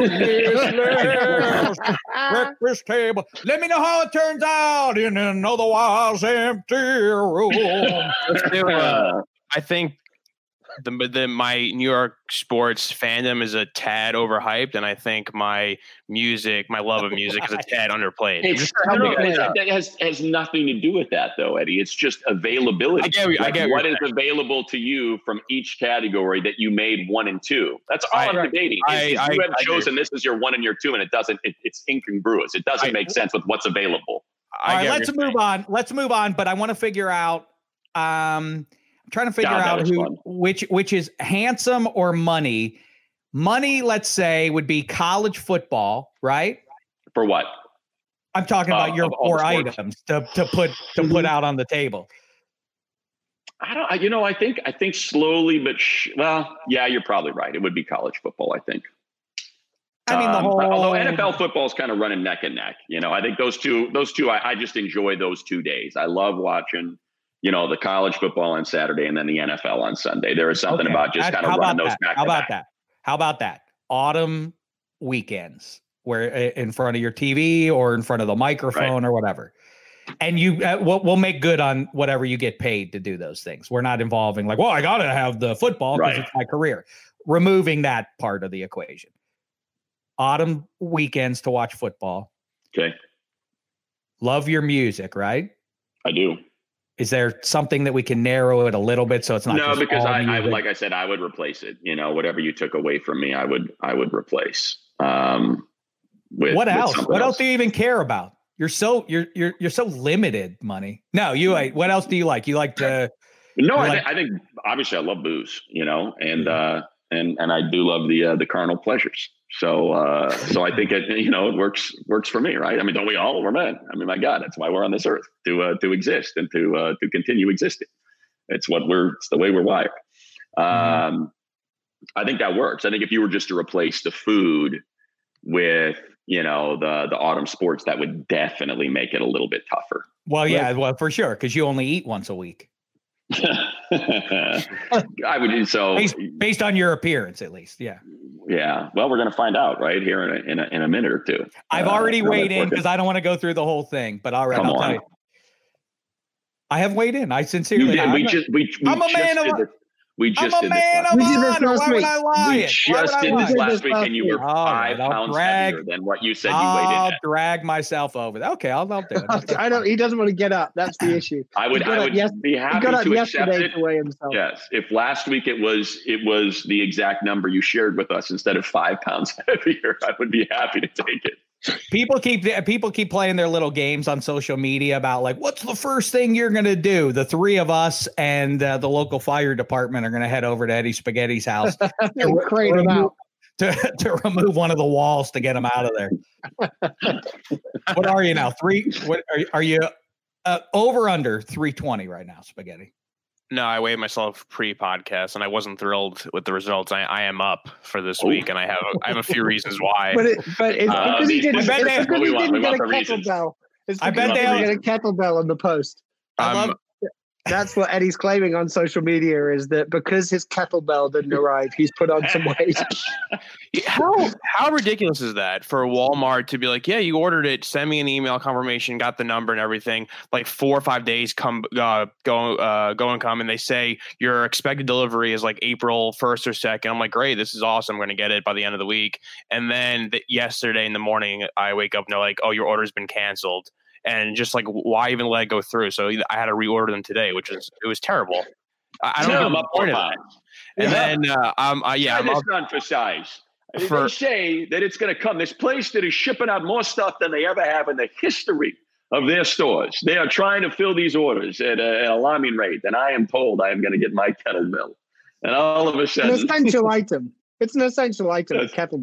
breakfast table. Let me know how it turns out in an otherwise empty room. I think my New York sports fandom is a tad overhyped, and I think my love of music is a tad underplayed. That has nothing to do with that, though, Eddie. It's just availability. I get what is available to you from each category that you made 1 and 2. That's all I'm debating. You have chosen this as your 1 and your 2, and it's incongruous. It doesn't make sense with what's available. All right, let's move on. Let's move on, but I want to figure out I'm trying to figure out which is handsome or money. Money, let's say, would be college football, right? For what? I'm talking about your 4 items to put out on the table. I think slowly, but yeah, you're probably right. It would be college football, I think. I mean, although NFL football is kind of running neck and neck. I think those two, I just enjoy those 2 days. I love watching, the college football on Saturday and then the NFL on Sunday. There is something about just kind of running those back. How about that? Autumn weekends where in front of your TV or in front of the microphone or whatever. And we'll make good on whatever you get paid to do those things. We're not involving like, well, I got to have the football because it's my career. Removing that part of the equation. Autumn weekends to watch football. Okay. Love your music, right? I do. Is there something that we can narrow it a little bit so it's not? No, because I like I said, I would replace it. Whatever you took away from me, I would replace. What else? What else do you even care about? You're so limited, Money. No, what else do you like? You like to? No, I think obviously I love booze. And I do love the carnal pleasures. So I think it works for me, right? I mean, don't we all? We're men. I mean, my God, that's why we're on this earth to exist and to continue existing. It's the way we're wired. I think that works. I think if you were just to replace the food with the autumn sports, that would definitely make it a little bit tougher. Well, yeah, well, for sure, because you only eat once a week. I would so based on your appearance, at least. Yeah. Well, we're going to find out right here in a minute or two. I've already weighed in because I don't want to go through the whole thing. But all right, I'll tell you. I have weighed in. I sincerely. I'm a man of. We just did this last week, and you were 5 pounds heavier than what you said you weighed in at. I'll drag myself over. Okay, I'll do it. I don't. He doesn't want to get up. That's the issue. I would be happy to accept it. To weigh himself. Yes, if last week it was the exact number you shared with us instead of 5 pounds heavier, I would be happy to take it. People keep playing their little games on social media about like, what's the first thing you're going to do? The 3 of us and the local fire department are going to head over to Eddie Spaghetti's house to remove one of the walls to get him out of there. What are you now? 3? What are you over under 320 right now, Spaghetti? No, I weighed myself pre-podcast, and I wasn't thrilled with the results. I am up for this week, and I have a few reasons why. But it's because he didn't get a kettlebell. I bet they get a kettlebell on the post. That's what Eddie's claiming on social media, is that because his kettlebell didn't arrive, he's put on some weight. How ridiculous is that for Walmart to be like, yeah, you ordered it, send me an email confirmation, got the number and everything. Like 4 or 5 days come, and they say your expected delivery is like April 1st or 2nd. I'm like, great, this is awesome. I'm going to get it by the end of the week. And then yesterday in the morning, I wake up and they're like, oh, your order's been canceled. And just like, why even let it go through? So I had to reorder them today, it was terrible. I don't know the point of that. And then, I'm emphasize. They say that it's going to come. This place that is shipping out more stuff than they ever have in the history of their stores. They are trying to fill these orders at an alarming rate. And I am told I am going to get my kettlebell. And all of a sudden, an essential item. It's an essential item, a kettlebell.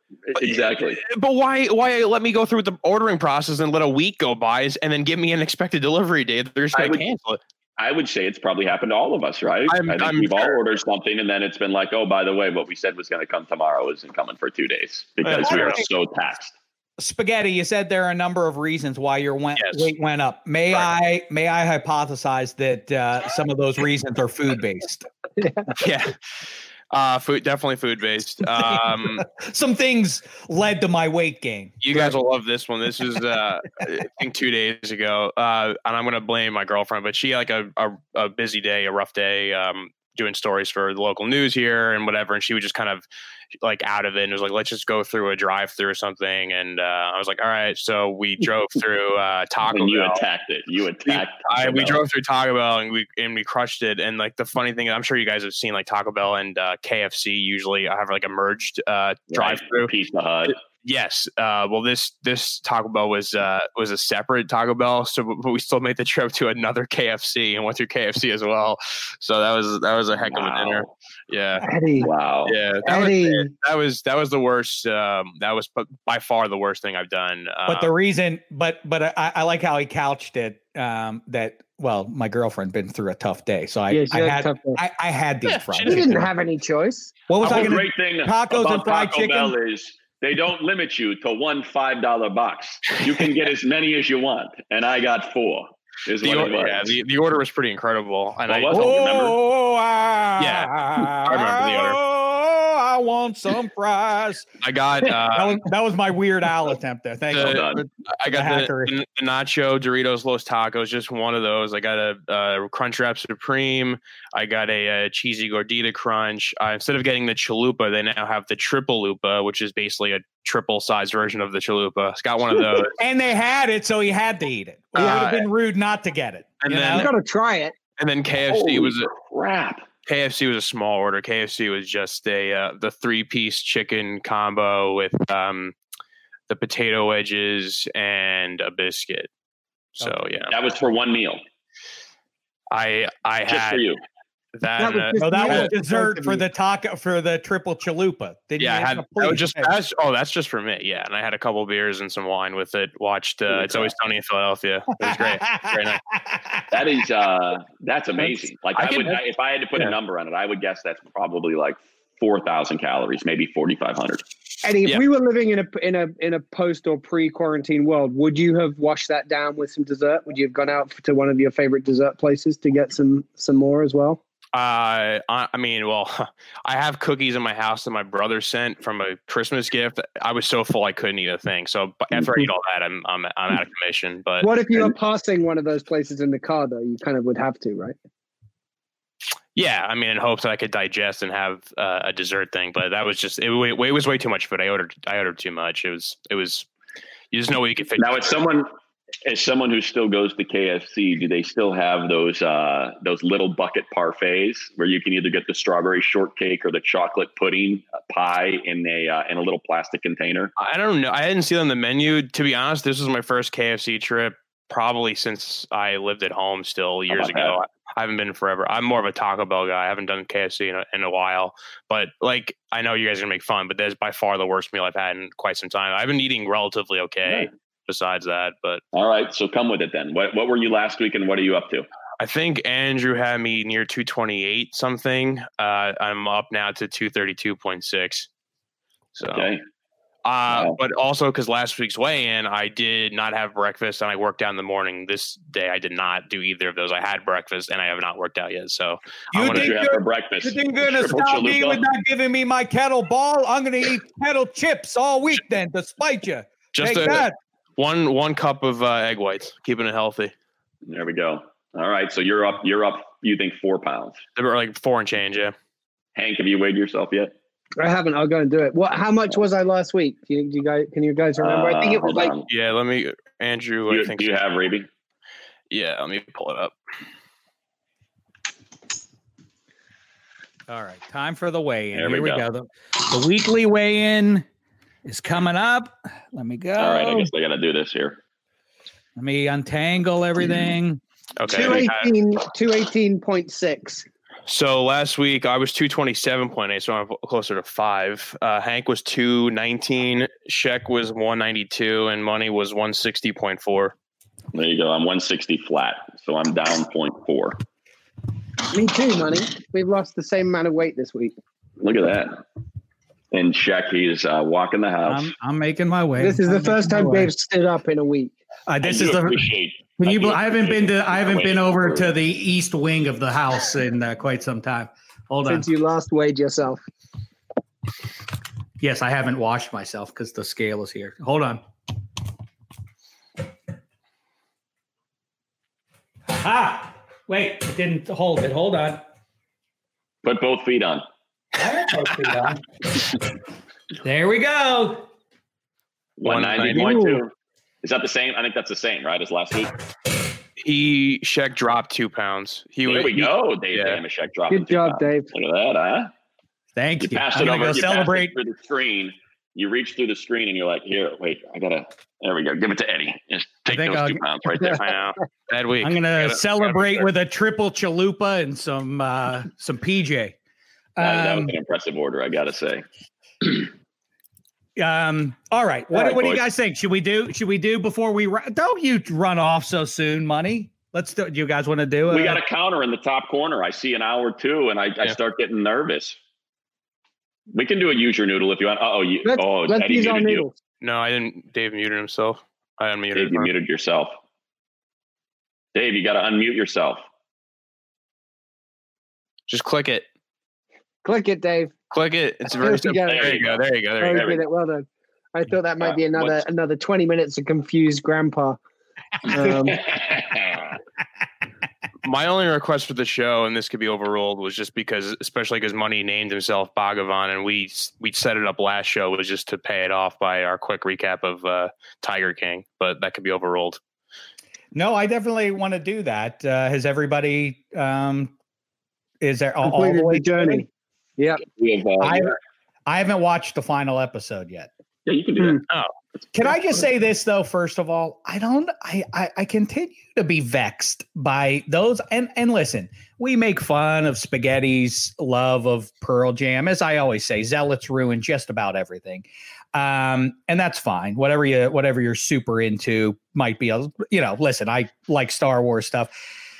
Exactly. But why let me go through the ordering process and let a week go by and then give me an expected delivery date? They're just going to cancel it. I would say it's probably happened to all of us, right? I think we've all ordered something, and then it's been like, oh, by the way, what we said was going to come tomorrow isn't coming for 2 days because we are so taxed. Spaghetti, you said there are a number of reasons why your weight went up. May I hypothesize that some of those reasons are food based? Yeah. Definitely food based. Some things led to my weight gain. You guys will love this one. This is I think 2 days ago, and I'm going to blame my girlfriend, but she had like a busy day, a rough day, doing stories for the local news here and whatever, and she was just kind of like out of it and was like, let's just go through a drive-through or something. And I was like, all right. So we drove through Taco Bell. You attacked it. We drove through Taco Bell and we crushed it. And like the funny thing, I'm sure you guys have seen like Taco Bell and KFC usually have like a merged drive-through. Pizza Hut. Yes. Well, this Taco Bell was a separate Taco Bell, but we still made the trip to another KFC and went through KFC as well. So that was a heck of a dinner. Yeah. Eddie. Wow. Yeah. That was the worst. That was by far the worst thing I've done. But the reason, but I like how he couched it. That my girlfriend been through a tough day, so I had these fries. She didn't have any choice. What was I going to? Great thing tacos about and fried Taco chicken. Bell is they don't limit you to one $5 box. You can get as many as you want, and I got 4. The order was pretty incredible, and I remember. I remember the order. I want some fries. I got that was my Weird Al attempt there. Thank you. I got the Nacho Doritos Los Tacos, just one of those. I got a Crunchwrap Supreme. I got a cheesy Gordita Crunch. Instead of getting the Chalupa, they now have the Triple Lupa, which is basically a triple size version of the Chalupa. It's got one of those. And they had it, so he had to eat it. It would have been rude not to get it. And then you got to try it. And then KFC was crap. KFC was a small order. KFC was just the 3-piece chicken combo with the potato wedges and a biscuit. So yeah, that was for one meal. I just had for you. That was dessert for the taco for the triple chalupa. That's just for me. Yeah, and I had a couple beers and some wine with it. Watched It's Always Sunny in Philadelphia. It was great. Very nice. That is that's amazing. Like if I had to put a number on it, I would guess that's probably like 4,000 calories, maybe 4,500. Eddie, if we were living in a post or pre-quarantine world, would you have washed that down with some dessert? Would you have gone out to one of your favorite dessert places to get some more as well? I mean, I have cookies in my house that my brother sent from a Christmas gift. I was so full I couldn't eat a thing. So after I eat all that, I'm out of commission. But what if you were passing one of those places in the car, though? You kind of would have to, right? Yeah, I mean, in hopes that I could digest and have a dessert thing, but that was just it was way too much food. I ordered too much. It was you just know what you can fit. Now, as someone who still goes to KFC, do they still have those little bucket parfaits where you can either get the strawberry shortcake or the chocolate pudding pie in a little plastic container? I don't know. I didn't see them on the menu. To be honest, this was my first KFC trip probably since I lived at home still years ago. I haven't been forever. I'm more of a Taco Bell guy. I haven't done KFC in a while, but like, I know you guys are gonna make fun, but that's by far the worst meal I've had in quite some time. I've been eating relatively okay besides that, but. All right. So come with it then. What were you last week and what are you up to? I think Andrew had me near 228 something. I'm up now to 232.6. So. Okay. But also because last week's weigh-in, I did not have breakfast and I worked out in the morning. This day, I did not do either of those. I had breakfast and I have not worked out yet. So you think you're for breakfast? You think you're going to stop me with not giving me my kettle ball? I'm going to eat kettle chips all week then, to spite you. Just one cup of egg whites, keeping it healthy. There we go. All right, so you're up. You think 4 pounds? Like 4 and change, yeah. Hank, have you weighed yourself yet? I haven't. I'll go and do it. How much was I last week? Can you guys remember? I think it was like. Yeah, let me, Andrew. Do you have Raby? Yeah, let me pull it up. All right, time for the weigh-in. Here we go. The weekly weigh-in is coming up. Let me go. All right, I guess I got to do this here. Let me untangle everything. Okay. 218.6. So last week I was 227.8, so I'm closer to 5. Hank was 219, Sheck was 192, and Money was 160.4. There you go. I'm 160 flat, so I'm down 0.4. Me too, Money. We've lost the same amount of weight this week. Look at that. And Sheck, he's walking the house. I'm making my way. This is the first time Dave stood up in a week. This is the. I haven't been over to the east wing of the house in quite some time. Hold on. Since you last weighed yourself. Yes, I haven't washed myself because the scale is here. Hold on. Ah, wait, it didn't hold it. Hold on. Put both feet on. I have both feet on. There we go. 190.2. Is that the same? I think that's the same, right, as last week? Sheck dropped 2 pounds. There we go. Dave Dameshek dropped. Good job, Dave. Look at that, huh? Thank you. You passed it over. You celebrate through the screen. You reach through the screen and you're like, here, wait, there we go. Give it to Eddie. Just take those 2 pounds right there. I know. Bad week. I'm going to celebrate with a triple chalupa and some PJ. That was an impressive order, I got to say. All right. What do you guys think? Should we do before we don't you run off so soon, Money? Let's do. Do you guys want to do it? We got a counter in the top corner. I see an hour 2 and I start getting nervous. We can do a use your noodle if you want. Let's Eddie use our muted noodles. you. No, I didn't. Dave muted himself. I unmuted. Dave, you muted yourself. Dave, you got to unmute yourself. Just click it. Click it, Dave. Click it. It's very simple. There you go. Well done. I thought that might be another 20 minutes of confused grandpa. My only request for the show, and this could be overruled, was just because, especially because Money named himself Bhagavan, and we set it up last show, was just to pay it off by our quick recap of Tiger King, but that could be overruled. No, I definitely want to do that. Has everybody? Is there all the way journey? Yeah, I haven't watched the final episode yet. Yeah, you can do that. Oh. Can I just say this though? First of all, I continue to be vexed by those. And listen, we make fun of Spaghetti's love of Pearl Jam, as I always say. Zealots ruin just about everything, and that's fine. Whatever you're super into might be. Listen, I like Star Wars stuff,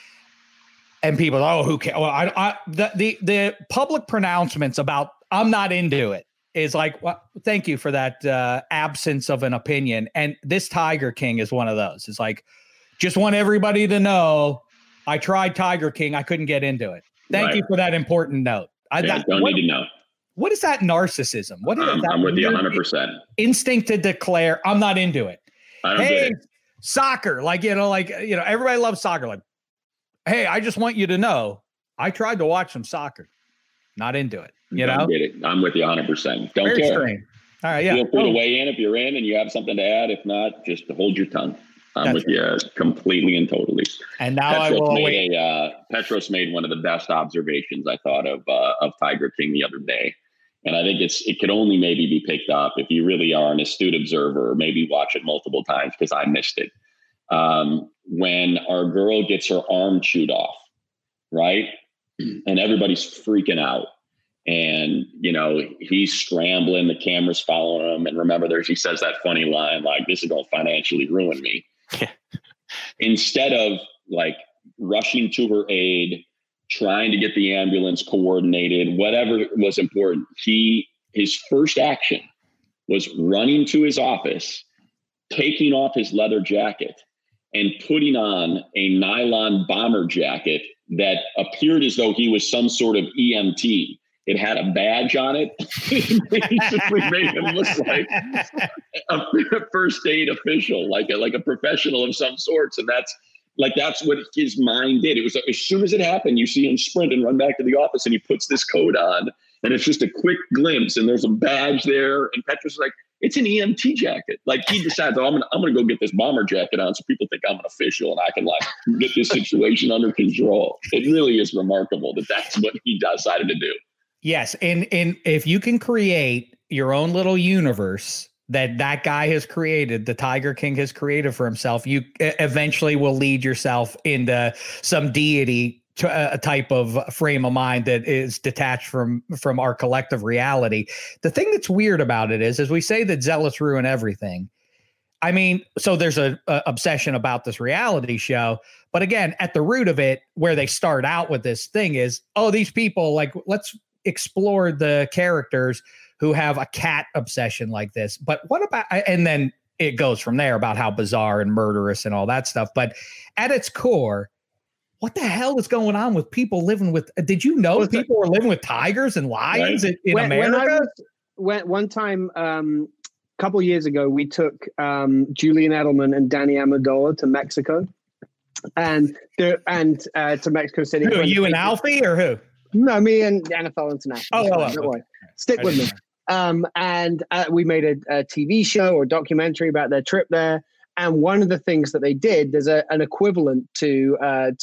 and people, who cares? Well, the public pronouncements about I'm not into it is like, well, thank you for that absence of an opinion. And this Tiger King is one of those. It's like, just want everybody to know I tried Tiger King. I couldn't get into it. Thank you for that important note. Don't need to know. What is that narcissism? What is that? I'm with you 100%. Instinct to declare I'm not into it. I don't get it. Soccer, everybody loves soccer. Like, hey, I just want you to know I tried to watch some soccer. Not into it. Get it. I'm with you 100%. Don't Very care. Strange. All right, yeah. Feel free to weigh in if you're in and you have something to add. If not, just hold your tongue. I'm with you completely and totally. And now Petros made one of the best observations I thought of Tiger King the other day, and I think it could only maybe be picked up if you really are an astute observer, or maybe watch it multiple times because I missed it. When our girl gets her arm chewed off, right, and everybody's freaking out. And, he's scrambling, the camera's following him. And remember, he says that funny line, like, this is going to financially ruin me. Instead of rushing to her aid, trying to get the ambulance coordinated, whatever was important, his first action was running to his office, taking off his leather jacket and putting on a nylon bomber jacket that appeared as though he was some sort of EMT. It had a badge on it. It basically made him look like a first aid official, like a professional of some sorts. And that's what his mind did. It was as soon as it happened, you see him sprint and run back to the office, and he puts this coat on, and it's just a quick glimpse, and there's a badge there. And Petros is like, it's an EMT jacket. Like, he decides, I'm gonna go get this bomber jacket on so people think I'm an official and I can get this situation under control. It really is remarkable that that's what he decided to do. Yes, and if you can create your own little universe that guy has created, the Tiger King has created for himself, you eventually will lead yourself into some deity a type of frame of mind that is detached from our collective reality. The thing that's weird about it is, as we say that zealots ruin everything. I mean, so there's a obsession about this reality show, but again, at the root of it, where they start out with this thing is, oh, these people, like, let's explore the characters who have a cat obsession like this. But what about, and then it goes from there about how bizarre and murderous and all that stuff. But at its core, what the hell is going on with people living with, did you know people were living with tigers and lions in America? One time, couple years ago, we took Julian Edelman and Danny Amendola to Mexico, and to Mexico City. Who, you and Alfie, or who? No, me and NFL International. Don't worry. Stick with me. And we made a TV show or documentary about their trip there. And one of the things that they did, there's an equivalent to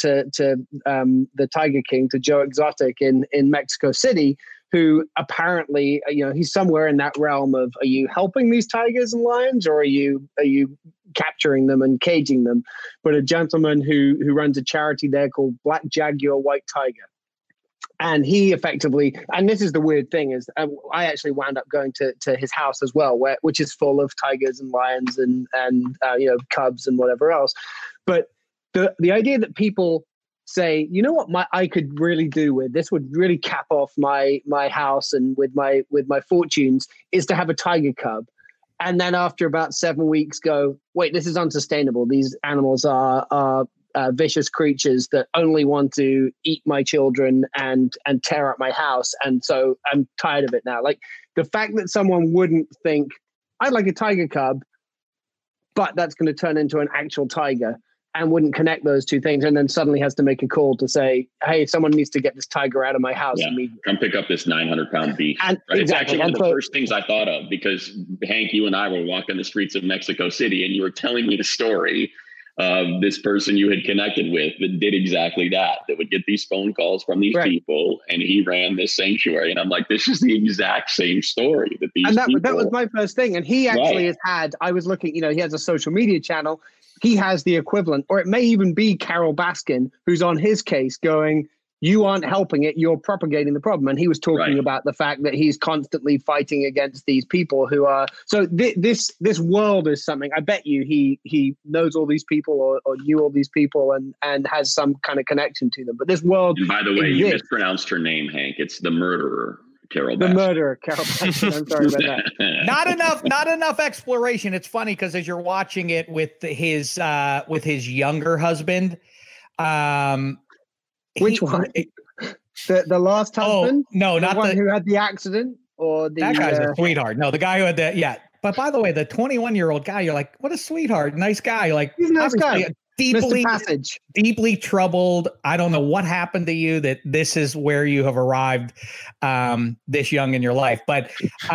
the Tiger King, to Joe Exotic in Mexico City, who apparently, he's somewhere in that realm of, are you helping these tigers and lions, or are you capturing them and caging them? But a gentleman who runs a charity there called Black Jaguar White Tiger. And he effectively, and this is the weird thing, is I actually wound up going to his house as well, which is full of tigers and lions and cubs and whatever else. But the idea that people say, you know what, I could really do with this, would really cap off my house and with my fortunes, is to have a tiger cub. And then after about 7 weeks go, wait, this is unsustainable. These animals are vicious creatures that only want to eat my children and tear up my house. And so I'm tired of it now. Like, the fact that someone wouldn't think, I'd like a tiger cub, but that's going to turn into an actual tiger, and wouldn't connect those two things, and then suddenly has to make a call to say, hey, someone needs to get this tiger out of my house immediately. Come pick up this 900-pound beast. And, right? exactly. It's actually one of the first things I thought of, because Hank, you and I were walking the streets of Mexico City, and you were telling me the story of this person you had connected with that did exactly that would get these phone calls from these people, and he ran this sanctuary. And I'm like, this is the exact same story that these people... that was my first thing. And he actually has had, I was looking, he has a social media channel. He has the equivalent, or it may even be Carol Baskin, who's on his case going, you aren't helping it, you're propagating the problem. And he was talking about the fact that he's constantly fighting against these people who are, so this world is something, I bet you he knows all these people or knew all these people and has some kind of connection to them. But this world, and by the way, you mispronounced her name, Hank. It's the murderer, Carol Baskin. The murderer, Carol Baskin. I'm sorry about that. Not enough exploration. It's funny because as you're watching it with his younger husband, which one? The last husband? Oh, no, not the one who had the accident, or that guy's a sweetheart. No, the guy who had the But by the way, the 21-year-old guy, you're like, what a sweetheart, nice guy. Like, he's a nice guy. Deeply troubled. I don't know what happened to you that this is where you have arrived this young in your life. But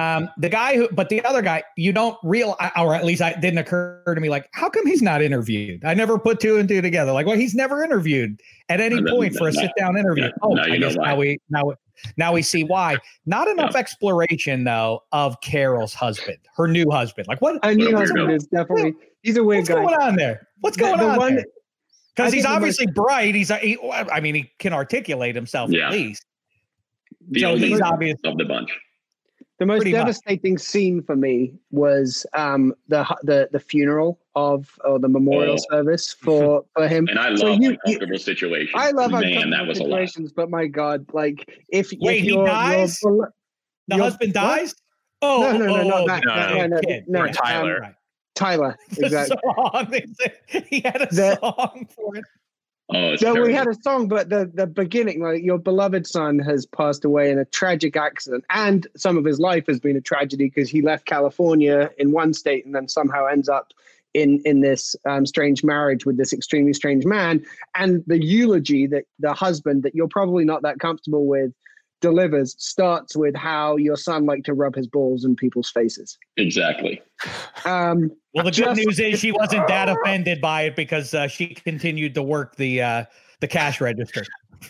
the other guy, you don't realize, or at least it didn't occur to me, like, how come he's not interviewed? I never put two and two together. Like, well, he's never interviewed at any point for a sit-down interview. I guess now we see why. Not enough exploration, though, of Carol's husband, her new husband. Like, what? Her new husband is definitely, he's a weird guy. What's going on there? What's going on there? Because he's obviously bright. He can articulate himself at least. So he's obvious of the bunch. The most devastating scene for me was the funeral or the memorial service for him. And I love uncomfortable situations. I love uncomfortable situations, but my God, like if he dies, the husband dies. Oh no, Tyler. Tyler, exactly. He had a song for it. So we had a song, but the beginning, like, your beloved son has passed away in a tragic accident, and some of his life has been a tragedy because he left California in one state and then somehow ends up in this strange marriage with this extremely strange man. And the eulogy that the husband, that you're probably not that comfortable with, delivers starts with how your son liked to rub his balls in people's faces. Exactly. Well, the good news is she wasn't that offended by it because she continued to work the cash register.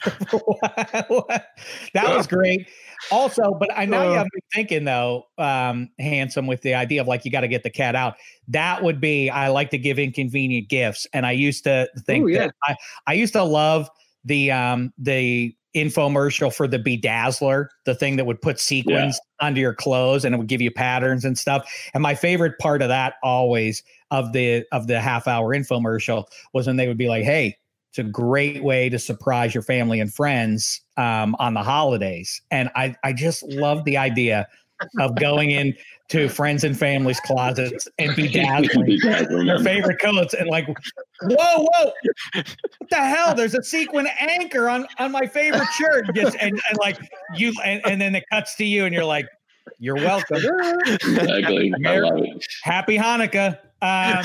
That was great. Also, but I know you have me thinking though, Handsome, with the idea of like, you got to get the cat out. That would be, I like to give inconvenient gifts. And I used to think that I used to love the infomercial for the Bedazzler, the thing that would put sequins under your clothes and it would give you patterns and stuff. And my favorite part of that always of the half hour infomercial was when they would be like, hey, it's a great way to surprise your family and friends on the holidays. And I just love the idea of going in to friends and family's closets and bedazzling their favorite coats and like, whoa, what the hell? There's a sequin anchor on my favorite shirt. And like you, and then it cuts to you and you're like, you're welcome. Exactly. I love it. Happy Hanukkah. I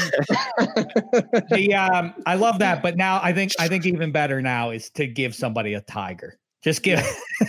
love that. But now I think even better now is to give somebody a tiger. Just give,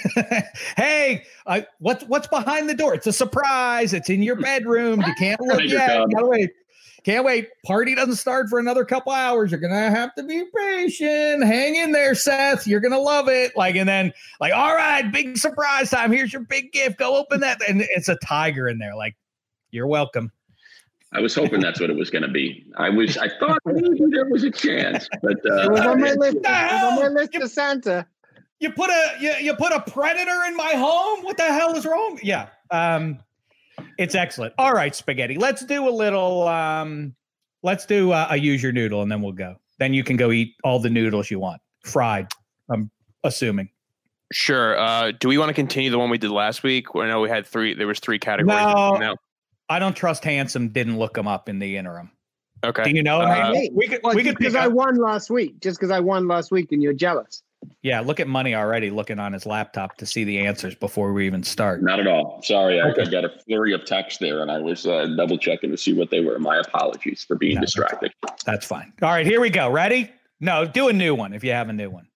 hey, what's behind the door? It's a surprise. It's in your bedroom. You can't look yet. Can't wait. Party doesn't start for another couple hours. You're gonna have to be patient. Hang in there, Seth. You're gonna love it. Like, and then like, all right, big surprise time. Here's your big gift. Go open that, and it's a tiger in there. Like, you're welcome. I was hoping that's what it was going to be. I thought maybe there was a chance, but it was on my list. It was on my list to Santa. You put a predator in my home? What the hell is wrong? Yeah. It's excellent. All right, Spaghetti. Let's do a little let's do a use your noodle and then we'll go. Then you can go eat all the noodles you want. Fried, I'm assuming. Sure. Do we want to continue the one we did last week? I know we had there was three categories. No. I don't trust Handsome didn't look them up in the interim. Okay. Do you know? We could because I won last week. Just because I won last week and you're jealous. Yeah, look at Money already looking on his laptop to see the answers before we even start. Not at all. Sorry, I got a flurry of text there, and I was double checking to see what they were. My apologies for being distracted. That's fine. All right, here we go. Ready? No, do a new one if you have a new one.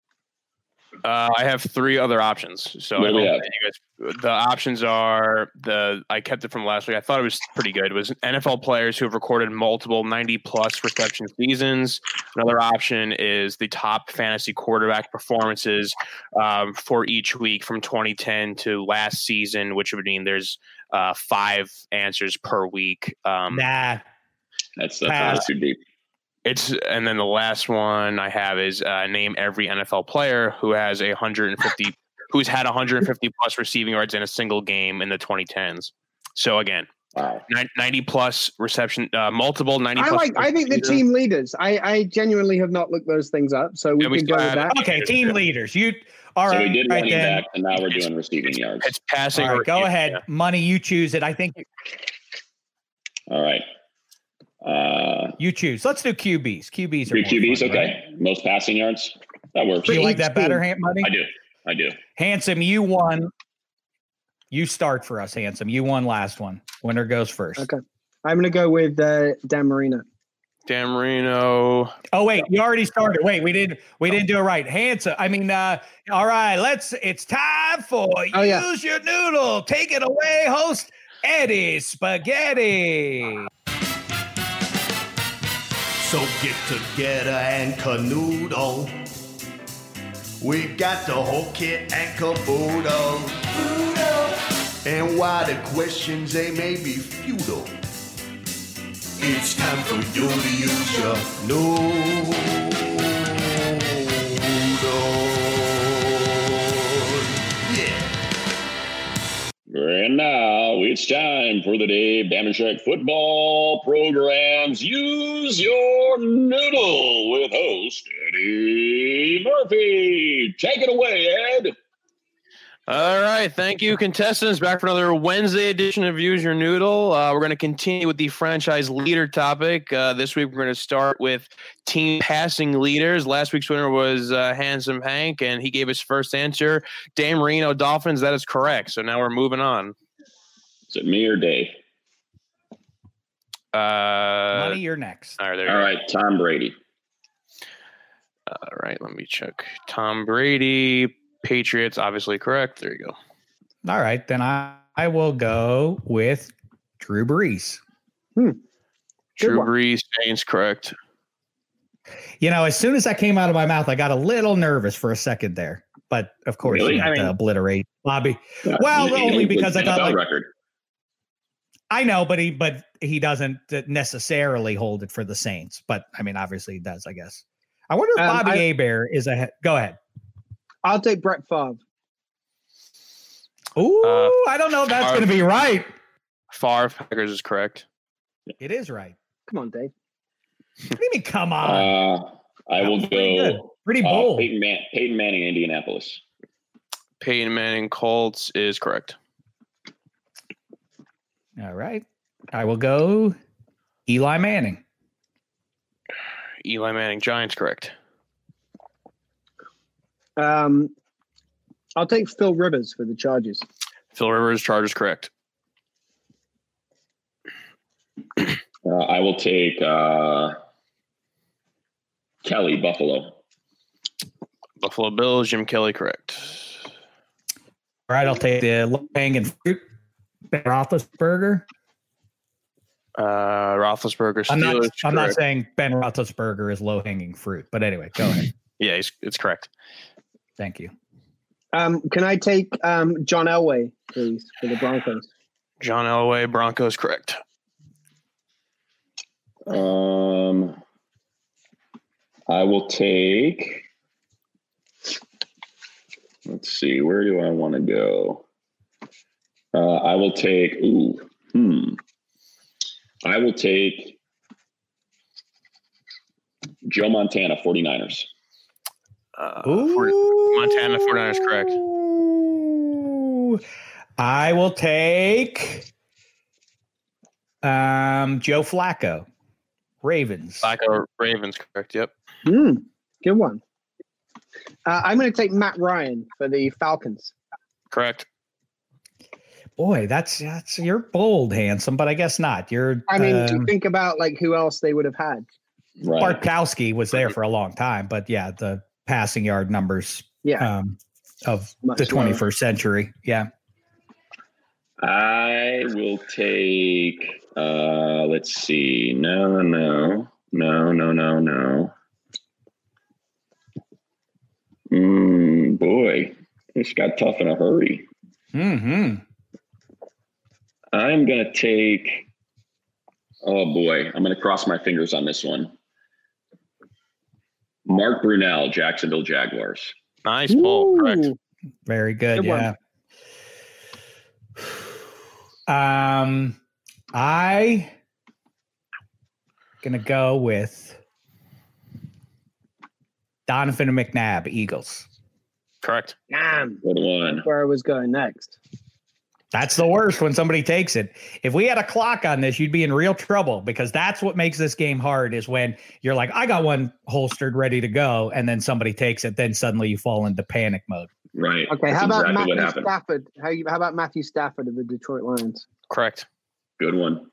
I have three other options. So the options are I kept it from last week. I thought it was pretty good. It was NFL players who have recorded multiple 90-plus reception seasons. Another option is the top fantasy quarterback performances for each week from 2010 to last season, which would mean there's 5 answers per week. That's too deep. And then the last one I have is name every NFL player who has who's had 150 plus receiving yards in a single game in the 2010s. So again, 90 plus reception, multiple 90 plus. I think the team leaders. I genuinely have not looked those things up, so we can go with that. Okay, team leaders. All right. So we did running back, and now we're doing receiving yards. It's passing. All right, go ahead, Money. You choose it. I think. All right. You choose. Let's do QBs. QBs are QBs. fun, okay. Right? Most passing yards. That works. Do you like that better, Money? I do. Handsome, you won. You start for us, Handsome. You won last one. Winner goes first. Okay. I'm going to go with Dan Marino. Dan Marino. Oh wait, you already started. Wait, we didn't do it right. Handsome. All right. It's time for Use Your Noodle. Take it away, host Eddie Spaghetti. So get together and canoodle. We got the whole kit and caboodle. And while the questions, they may be futile, it's time for you to use your noodle. Yeah. And now it's time for the Dave Dameshek football program's Use Your Noodle with host Eddie Murphy. Take it away, Ed. All right. Thank you, contestants. Back for another Wednesday edition of Use Your Noodle. We're going to continue with the franchise leader topic. This week, we're going to start with team passing leaders. Last week's winner was Handsome Hank, and he gave his first answer. Dan Marino Dolphins. That is correct. So now we're moving on. Is it me or Dave? Money, you're next. All right. Tom Brady. All right. Let me check. Tom Brady. Patriots, obviously correct. There you go. All right, then I will go with Drew Brees. Drew Brees, Saints, correct. As soon as that came out of my mouth, I got a little nervous for a second there. But of course, you have to obliterate Bobby. Well, only because I thought record. I know, but he doesn't necessarily hold it for the Saints. But obviously he does. I guess. I wonder if Bobby Hebert is ahead. Go ahead. I'll take Brett Favre. Ooh, I don't know if that's going to be right. Favre Packers is correct. It is right. Come on, Dave. What do you mean, come on? I will go. Pretty bold. Peyton Manning, Indianapolis. Peyton Manning, Colts is correct. All right. I will go Eli Manning. Eli Manning, Giants, correct. I'll take Phil Rivers for the Chargers. Phil Rivers, Chargers, correct. I will take Kelly, Buffalo. Buffalo Bills, Jim Kelly, correct. All right, I'll take the low-hanging fruit, Ben Roethlisberger. Roethlisberger, Steelers, I'm not saying Ben Roethlisberger is low-hanging fruit, but anyway, go ahead. Yeah, it's correct. Thank you. Can I take John Elway, please, for the Broncos? John Elway, Broncos, correct. I will take. Let's see. Where do I want to go? I will take. I will take Joe Montana, 49ers. Montana 49ers, correct. I will take Joe Flacco, Ravens. Flacco, Ravens, correct. Yep. Good one. I'm going to take Matt Ryan for the Falcons. Correct. Boy, that's you're bold, handsome, but I guess not. You think about like who else they would have had. Right. Bartkowski was there for a long time, but yeah, the passing yard numbers of much the 21st century. Yeah. I will take let's see. No. Boy, this got tough in a hurry. Mm-hmm. I'm going to take, oh boy, I'm going to cross my fingers on this one. Mark Brunell, Jacksonville Jaguars. Nice pull, correct. Very good, yeah. I going to go with Donovan McNabb, Eagles. Correct. Damn. Good one. That's where I was going next. That's the worst when somebody takes it. If we had a clock on this, you'd be in real trouble because that's what makes this game hard is when you're like, I got one holstered, ready to go, and then somebody takes it. Then suddenly you fall into panic mode. Right. Okay, how about Matthew Stafford? How about Matthew Stafford of the Detroit Lions? Correct. Good one.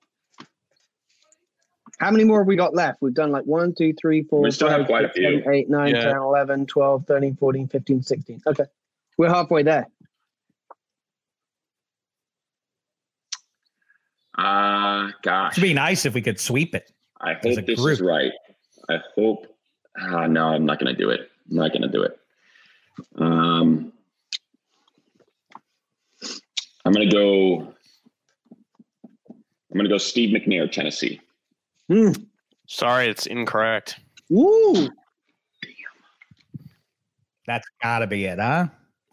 How many more have we got left? We've done like 1, 2, 3, 4, 5, 6, 7, 8, 9, 10, 11, 12, 13, 14, 15, 16. Okay. We're halfway there. Gosh. It'd be nice if we could sweep it. I hope this is right. I hope. No, I'm not going to do it. I'm not going to do it. I'm going to go Steve McNair, Tennessee. Sorry, it's incorrect. Woo! That's got to be it, huh?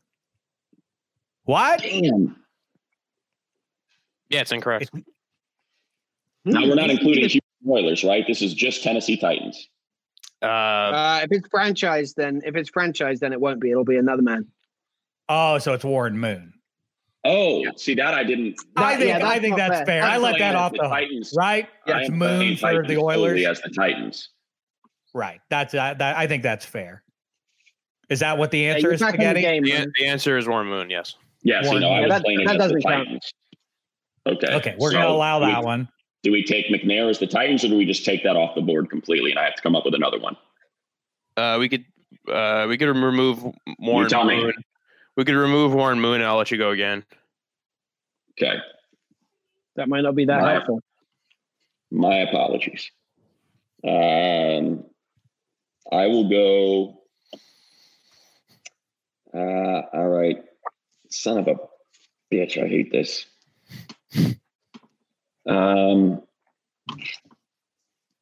What? Damn. Yeah, it's incorrect. Now we're not including Houston Oilers, right? This is just Tennessee Titans. If it's franchised, then it won't be. It'll be another man. Oh, so it's Warren Moon. Oh, see that I didn't. I think that's fair. I let that off the Titans, right? Yeah, it's Moon for the Oilers as the Titans. Right. That's I think that's fair. Is that what the answer is, Spaghetti? The answer is Warren Moon. Yes. Yes. I was playing it as the Titans. Okay. Okay. We're going to allow that one. Do we take McNair as the Titans, or do we just take that off the board completely, and I have to come up with another one? We could remove Warren Moon. We could remove Warren Moon, and I'll let you go again. Okay. That might not be that helpful. My apologies. I will go. All right. Son of a bitch. I hate this.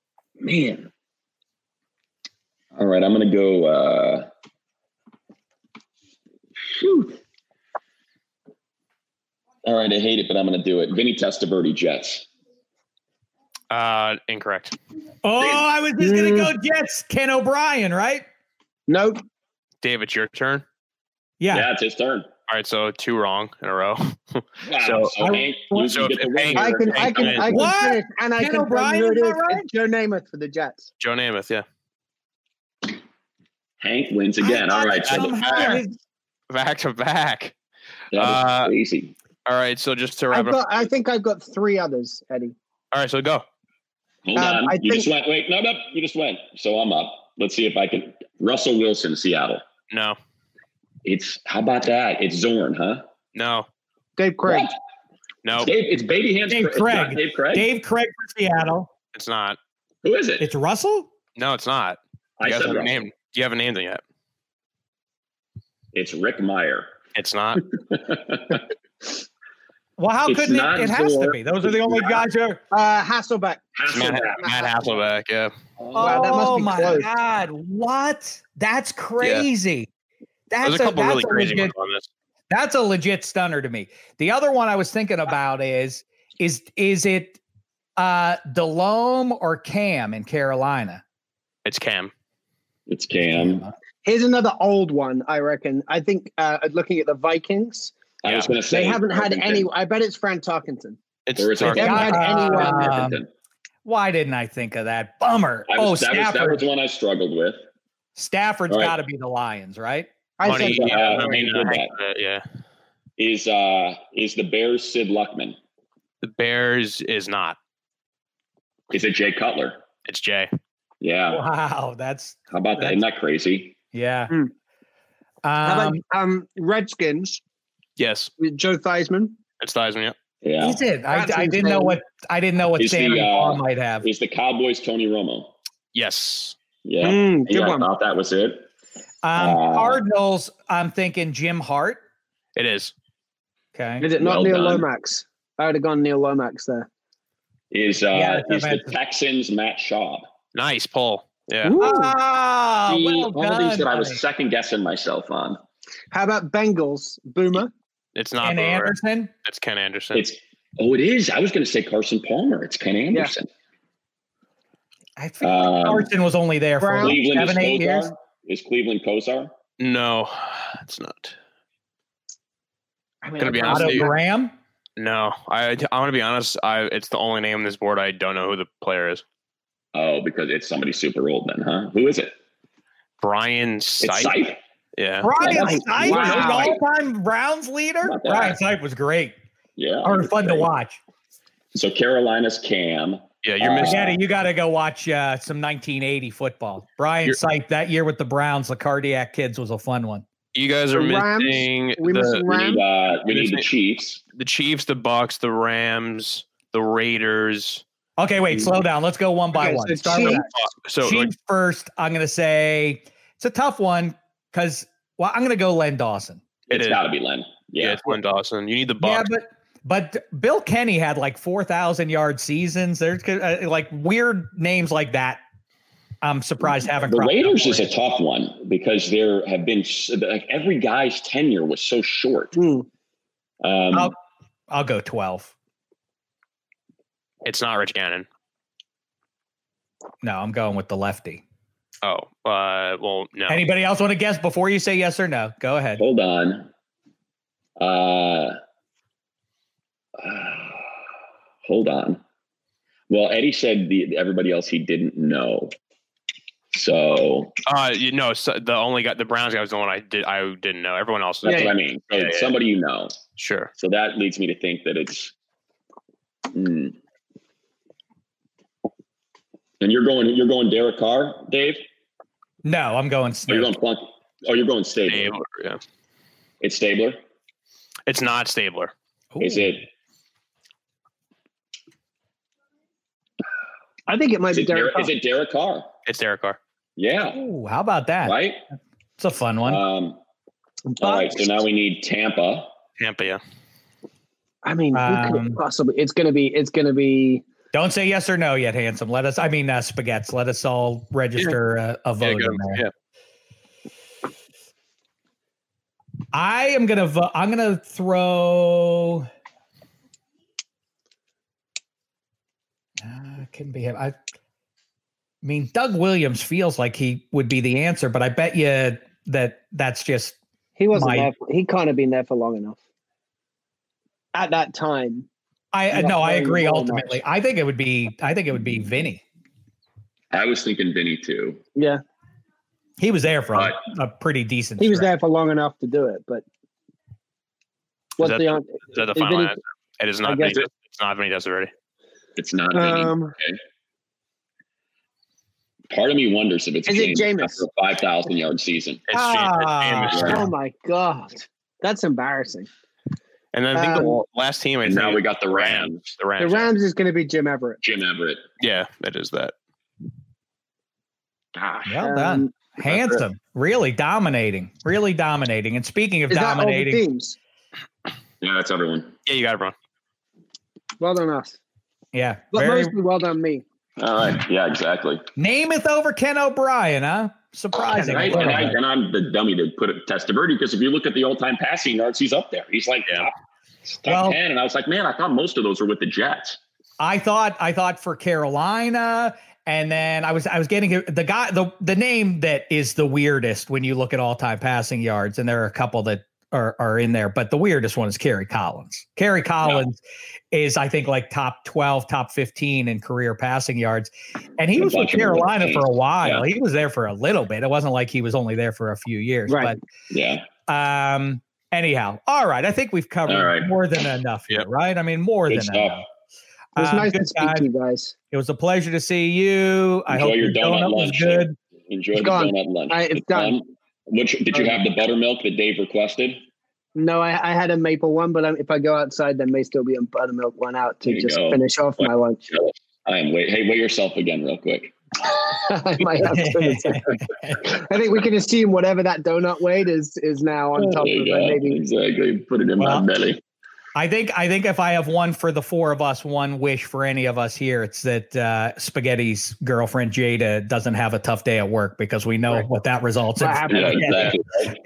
Man. All right. I'm going to go. All right, I hate it, but I'm going to do it. Vinny Testaverde, Jets. Incorrect. Oh, I was just going to go Jets. Ken O'Brien, right? Nope. Dave, it's your turn. Yeah, it's his turn. All right, so 2 wrong in a row. Wow. So Hank, I can finish, and I can tell you who it is. It's Joe Namath for the Jets. Joe Namath, yeah. Hank wins again. All right, so back to back. That is crazy. All right, so just to wrap up, I think I've got 3 others, Eddie. all right, so go. Hold on. Just went. Wait, no, you just went. So I'm up. Let's see if I can. Russell Wilson, Seattle. No. How about that? It's Zorn, huh? No. Dave Craig. What? No. It's Baby Hands. Dave Craig. Dave Craig. Dave Craig for Seattle. It's not. Who is it? It's Russell? No, it's not. I said Russell. You haven't named it yet. It's Rick Meyer. It's not. Well, how couldn't it? It has to be. Those are the only guys who are. Hasselbeck. Matt Hasselbeck, yeah. Wow, that must be my close. God. What? That's crazy. There's a couple really crazy ones on this. That's a legit stunner to me. The other one I was thinking about is it Delhomme or Cam in Carolina? It's Cam. It's Cam. Here's another old one, I reckon. I think looking at the Vikings, I was going to say they haven't had any. I bet it's Frank Tarkenton. It's they haven't had anyone. Why didn't I think of that? Bummer. Stafford. That was one I struggled with. Stafford's got to be the Lions, right? Yeah. Is the Bears Sid Luckman? The Bears is not. Is it Jay Cutler? It's Jay. Yeah. Wow, how about that? Isn't that crazy? Yeah. How about Redskins? Yes. Joe Theismann. It's Theismann. Yeah. Is it? I didn't know what Sammy Paul might have. Is the Cowboys Tony Romo? Yes. Yeah. Good one. I thought that was it. Cardinals. I'm thinking Jim Hart. It is. Okay. Is it not Neil Lomax? I would have gone Neil Lomax there. Is the Texans Matt Schaub? Nice pull. Yeah. Well done, these that I was second guessing myself on. How about Bengals Boomer? It's not Ken Anderson. It's Ken Anderson. It is. I was going to say Carson Palmer. It's Ken Anderson. Yeah. I think Carson was only there for Cleveland 7-8 years. Is Cleveland Kosar? No, it's not. I mean, gonna be honest with you. Graham? No, I want to be honest. It's the only name on this board I don't know who the player is. Oh, because it's somebody super old then, huh? Who is it? Brian Sipe. It's Sipe? Yeah. Brian Sipe, Wow. the all-time Browns leader? Brian Sipe was great. Yeah. Or fun to watch. So Carolina's Cam. Yeah, you're missing. You got to go watch some 1980 football. Brian Sipe that year with the Browns, the Cardiac Kids was a fun one. You guys are missing We need the Chiefs. The Chiefs, the Bucks, the Rams, the Raiders. Okay, wait, slow down. Let's go one by one. Chiefs first. I'm going to say it's a tough one because, I'm going to go Len Dawson. It's got to be Len. Yeah, it's Len Dawson. You need the Bucks. Yeah, but Bill Kenny had like 4,000-yard seasons. There's like weird names like that. I'm surprised haven't. The Raiders is a tough one because there have been every guy's tenure was so short. I'll go 12. It's not Rich Gannon. No, I'm going with the lefty. Oh, well, no. Anybody else want to guess before you say yes or no? Go ahead. Hold on. Hold on. Well, Eddie said everybody else he didn't know. So, the only guy, the Browns guy was the one I didn't know. Everyone else. That's what I mean. So somebody you know. Sure. So that leads me to think that it's. And you're going Derek Carr, Dave? No, I'm going Stabler. You're going Plunk. Oh, you're going Stabler. Yeah. It's Stabler? It's not Stabler. Ooh. Is it? I think it might be Derek Carr. Is it Derek Carr? It's Derek Carr. Yeah. Ooh, how about that? Right? It's a fun one. All right, so now we need Tampa. Tampa, yeah. I mean, who could it possibly? It's gonna be. Don't say yes or no yet, handsome. Spaghettis. Let us all register a vote in there. Yeah. I'm gonna throw. Couldn't be him. I mean, Doug Williams feels like he would be the answer, but I bet you that's just he wasn't there. He can't have been there for long enough at that time. I agree. Ultimately, I think it would be Vinny. I was thinking Vinny too. Yeah, he was there for a pretty decent. He was there for long enough to do it, but what's the answer? Is that the final answer? It is not Vinny. It's not Vinny Testaverde. It's not Vinny. Okay. Part of me wonders if it's Jameis after a 5,000-yard season. It's Jameis. Oh my God, that's embarrassing. And then I think the last team. Now we got the Rams. The Rams is going to be Jim Everett. Yeah, it is that. Gosh. Well done. Handsome. Really dominating. And speaking of dominating. That all the teams? Yeah, that's everyone. Yeah, you got it, Ron. Well done us. Yeah. But mostly well done me. All right. Yeah, exactly. Namath over Ken O'Brien, huh? Surprising. And I'm the dummy to put it Testaverde because if you look at the all-time passing yards, he's up there. He's like top 10. And I was like, man, I thought most of those were with the Jets. I thought for Carolina. And then I was getting the name that is the weirdest when you look at all-time passing yards, and there are a couple that are in there, but the weirdest one is Kerry Collins. Kerry Collins is, I think, like top 12, top 15 in career passing yards. And he was with Carolina for a while. Yeah. He was there for a little bit. It wasn't like he was only there for a few years. Right. But anyhow, all right. I think we've covered more than enough here, right? I mean, more than enough. It was nice to speak to you guys. It was a pleasure to see you. I hope your donut was good. Enjoy the donut lunch. It's done. Did you have the buttermilk that Dave requested? No, I had a maple one, but if I go outside, there may still be a buttermilk one out to just finish off my lunch. Weigh yourself again real quick. I might have to. I think we can assume whatever that donut weighed is now on top of it. Maybe exactly. Put it in my belly. I think if I have one for the four of us, one wish for any of us here, it's that Spaghetti's girlfriend Jada doesn't have a tough day at work, because we know what that results in. Yeah, exactly.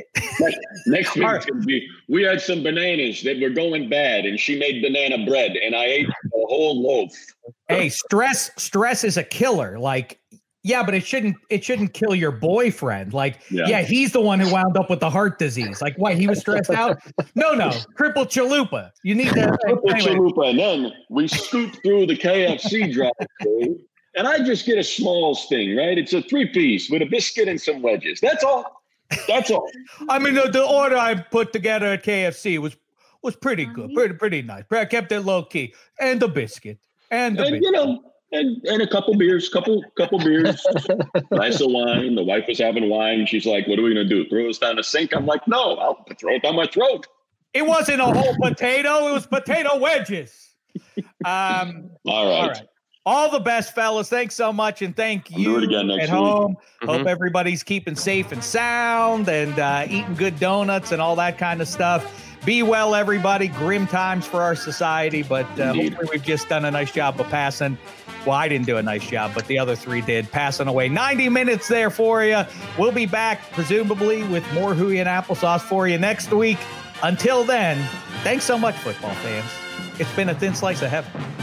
Next week it's going to be, we had some bananas that were going bad, and she made banana bread, and I ate a whole loaf. Hey, stress is a killer. Like, yeah, but it shouldn't kill your boyfriend. Like, yeah, he's the one who wound up with the heart disease. Like, what? He was stressed out? No, triple chalupa. You need that. Chalupa, and then we scoop through the KFC drive-thru, and I just get a small thing, right? It's a 3-piece with a biscuit and some wedges. That's all. I mean, the order I put together at KFC was pretty good, pretty nice. I kept it low key, and the biscuit, and biscuit. And a couple beers, couple beers, glass of wine. The wife was having wine. She's like, what are we going to do? Throw this down the sink? I'm like, no, I'll throw it down my throat. It wasn't a whole potato. It was potato wedges. All right. All the best, fellas. Thanks so much. And thank you at home. Hope everybody's keeping safe and sound and eating good donuts and all that kind of stuff. Be well, everybody. Grim times for our society, but hopefully we've just done a nice job of passing. Well, I didn't do a nice job, but the other three did, passing away 90 minutes there for you. We'll be back, presumably, with more Hooey and Applesauce for you next week. Until then, thanks so much, football fans. It's been a thin slice of heaven.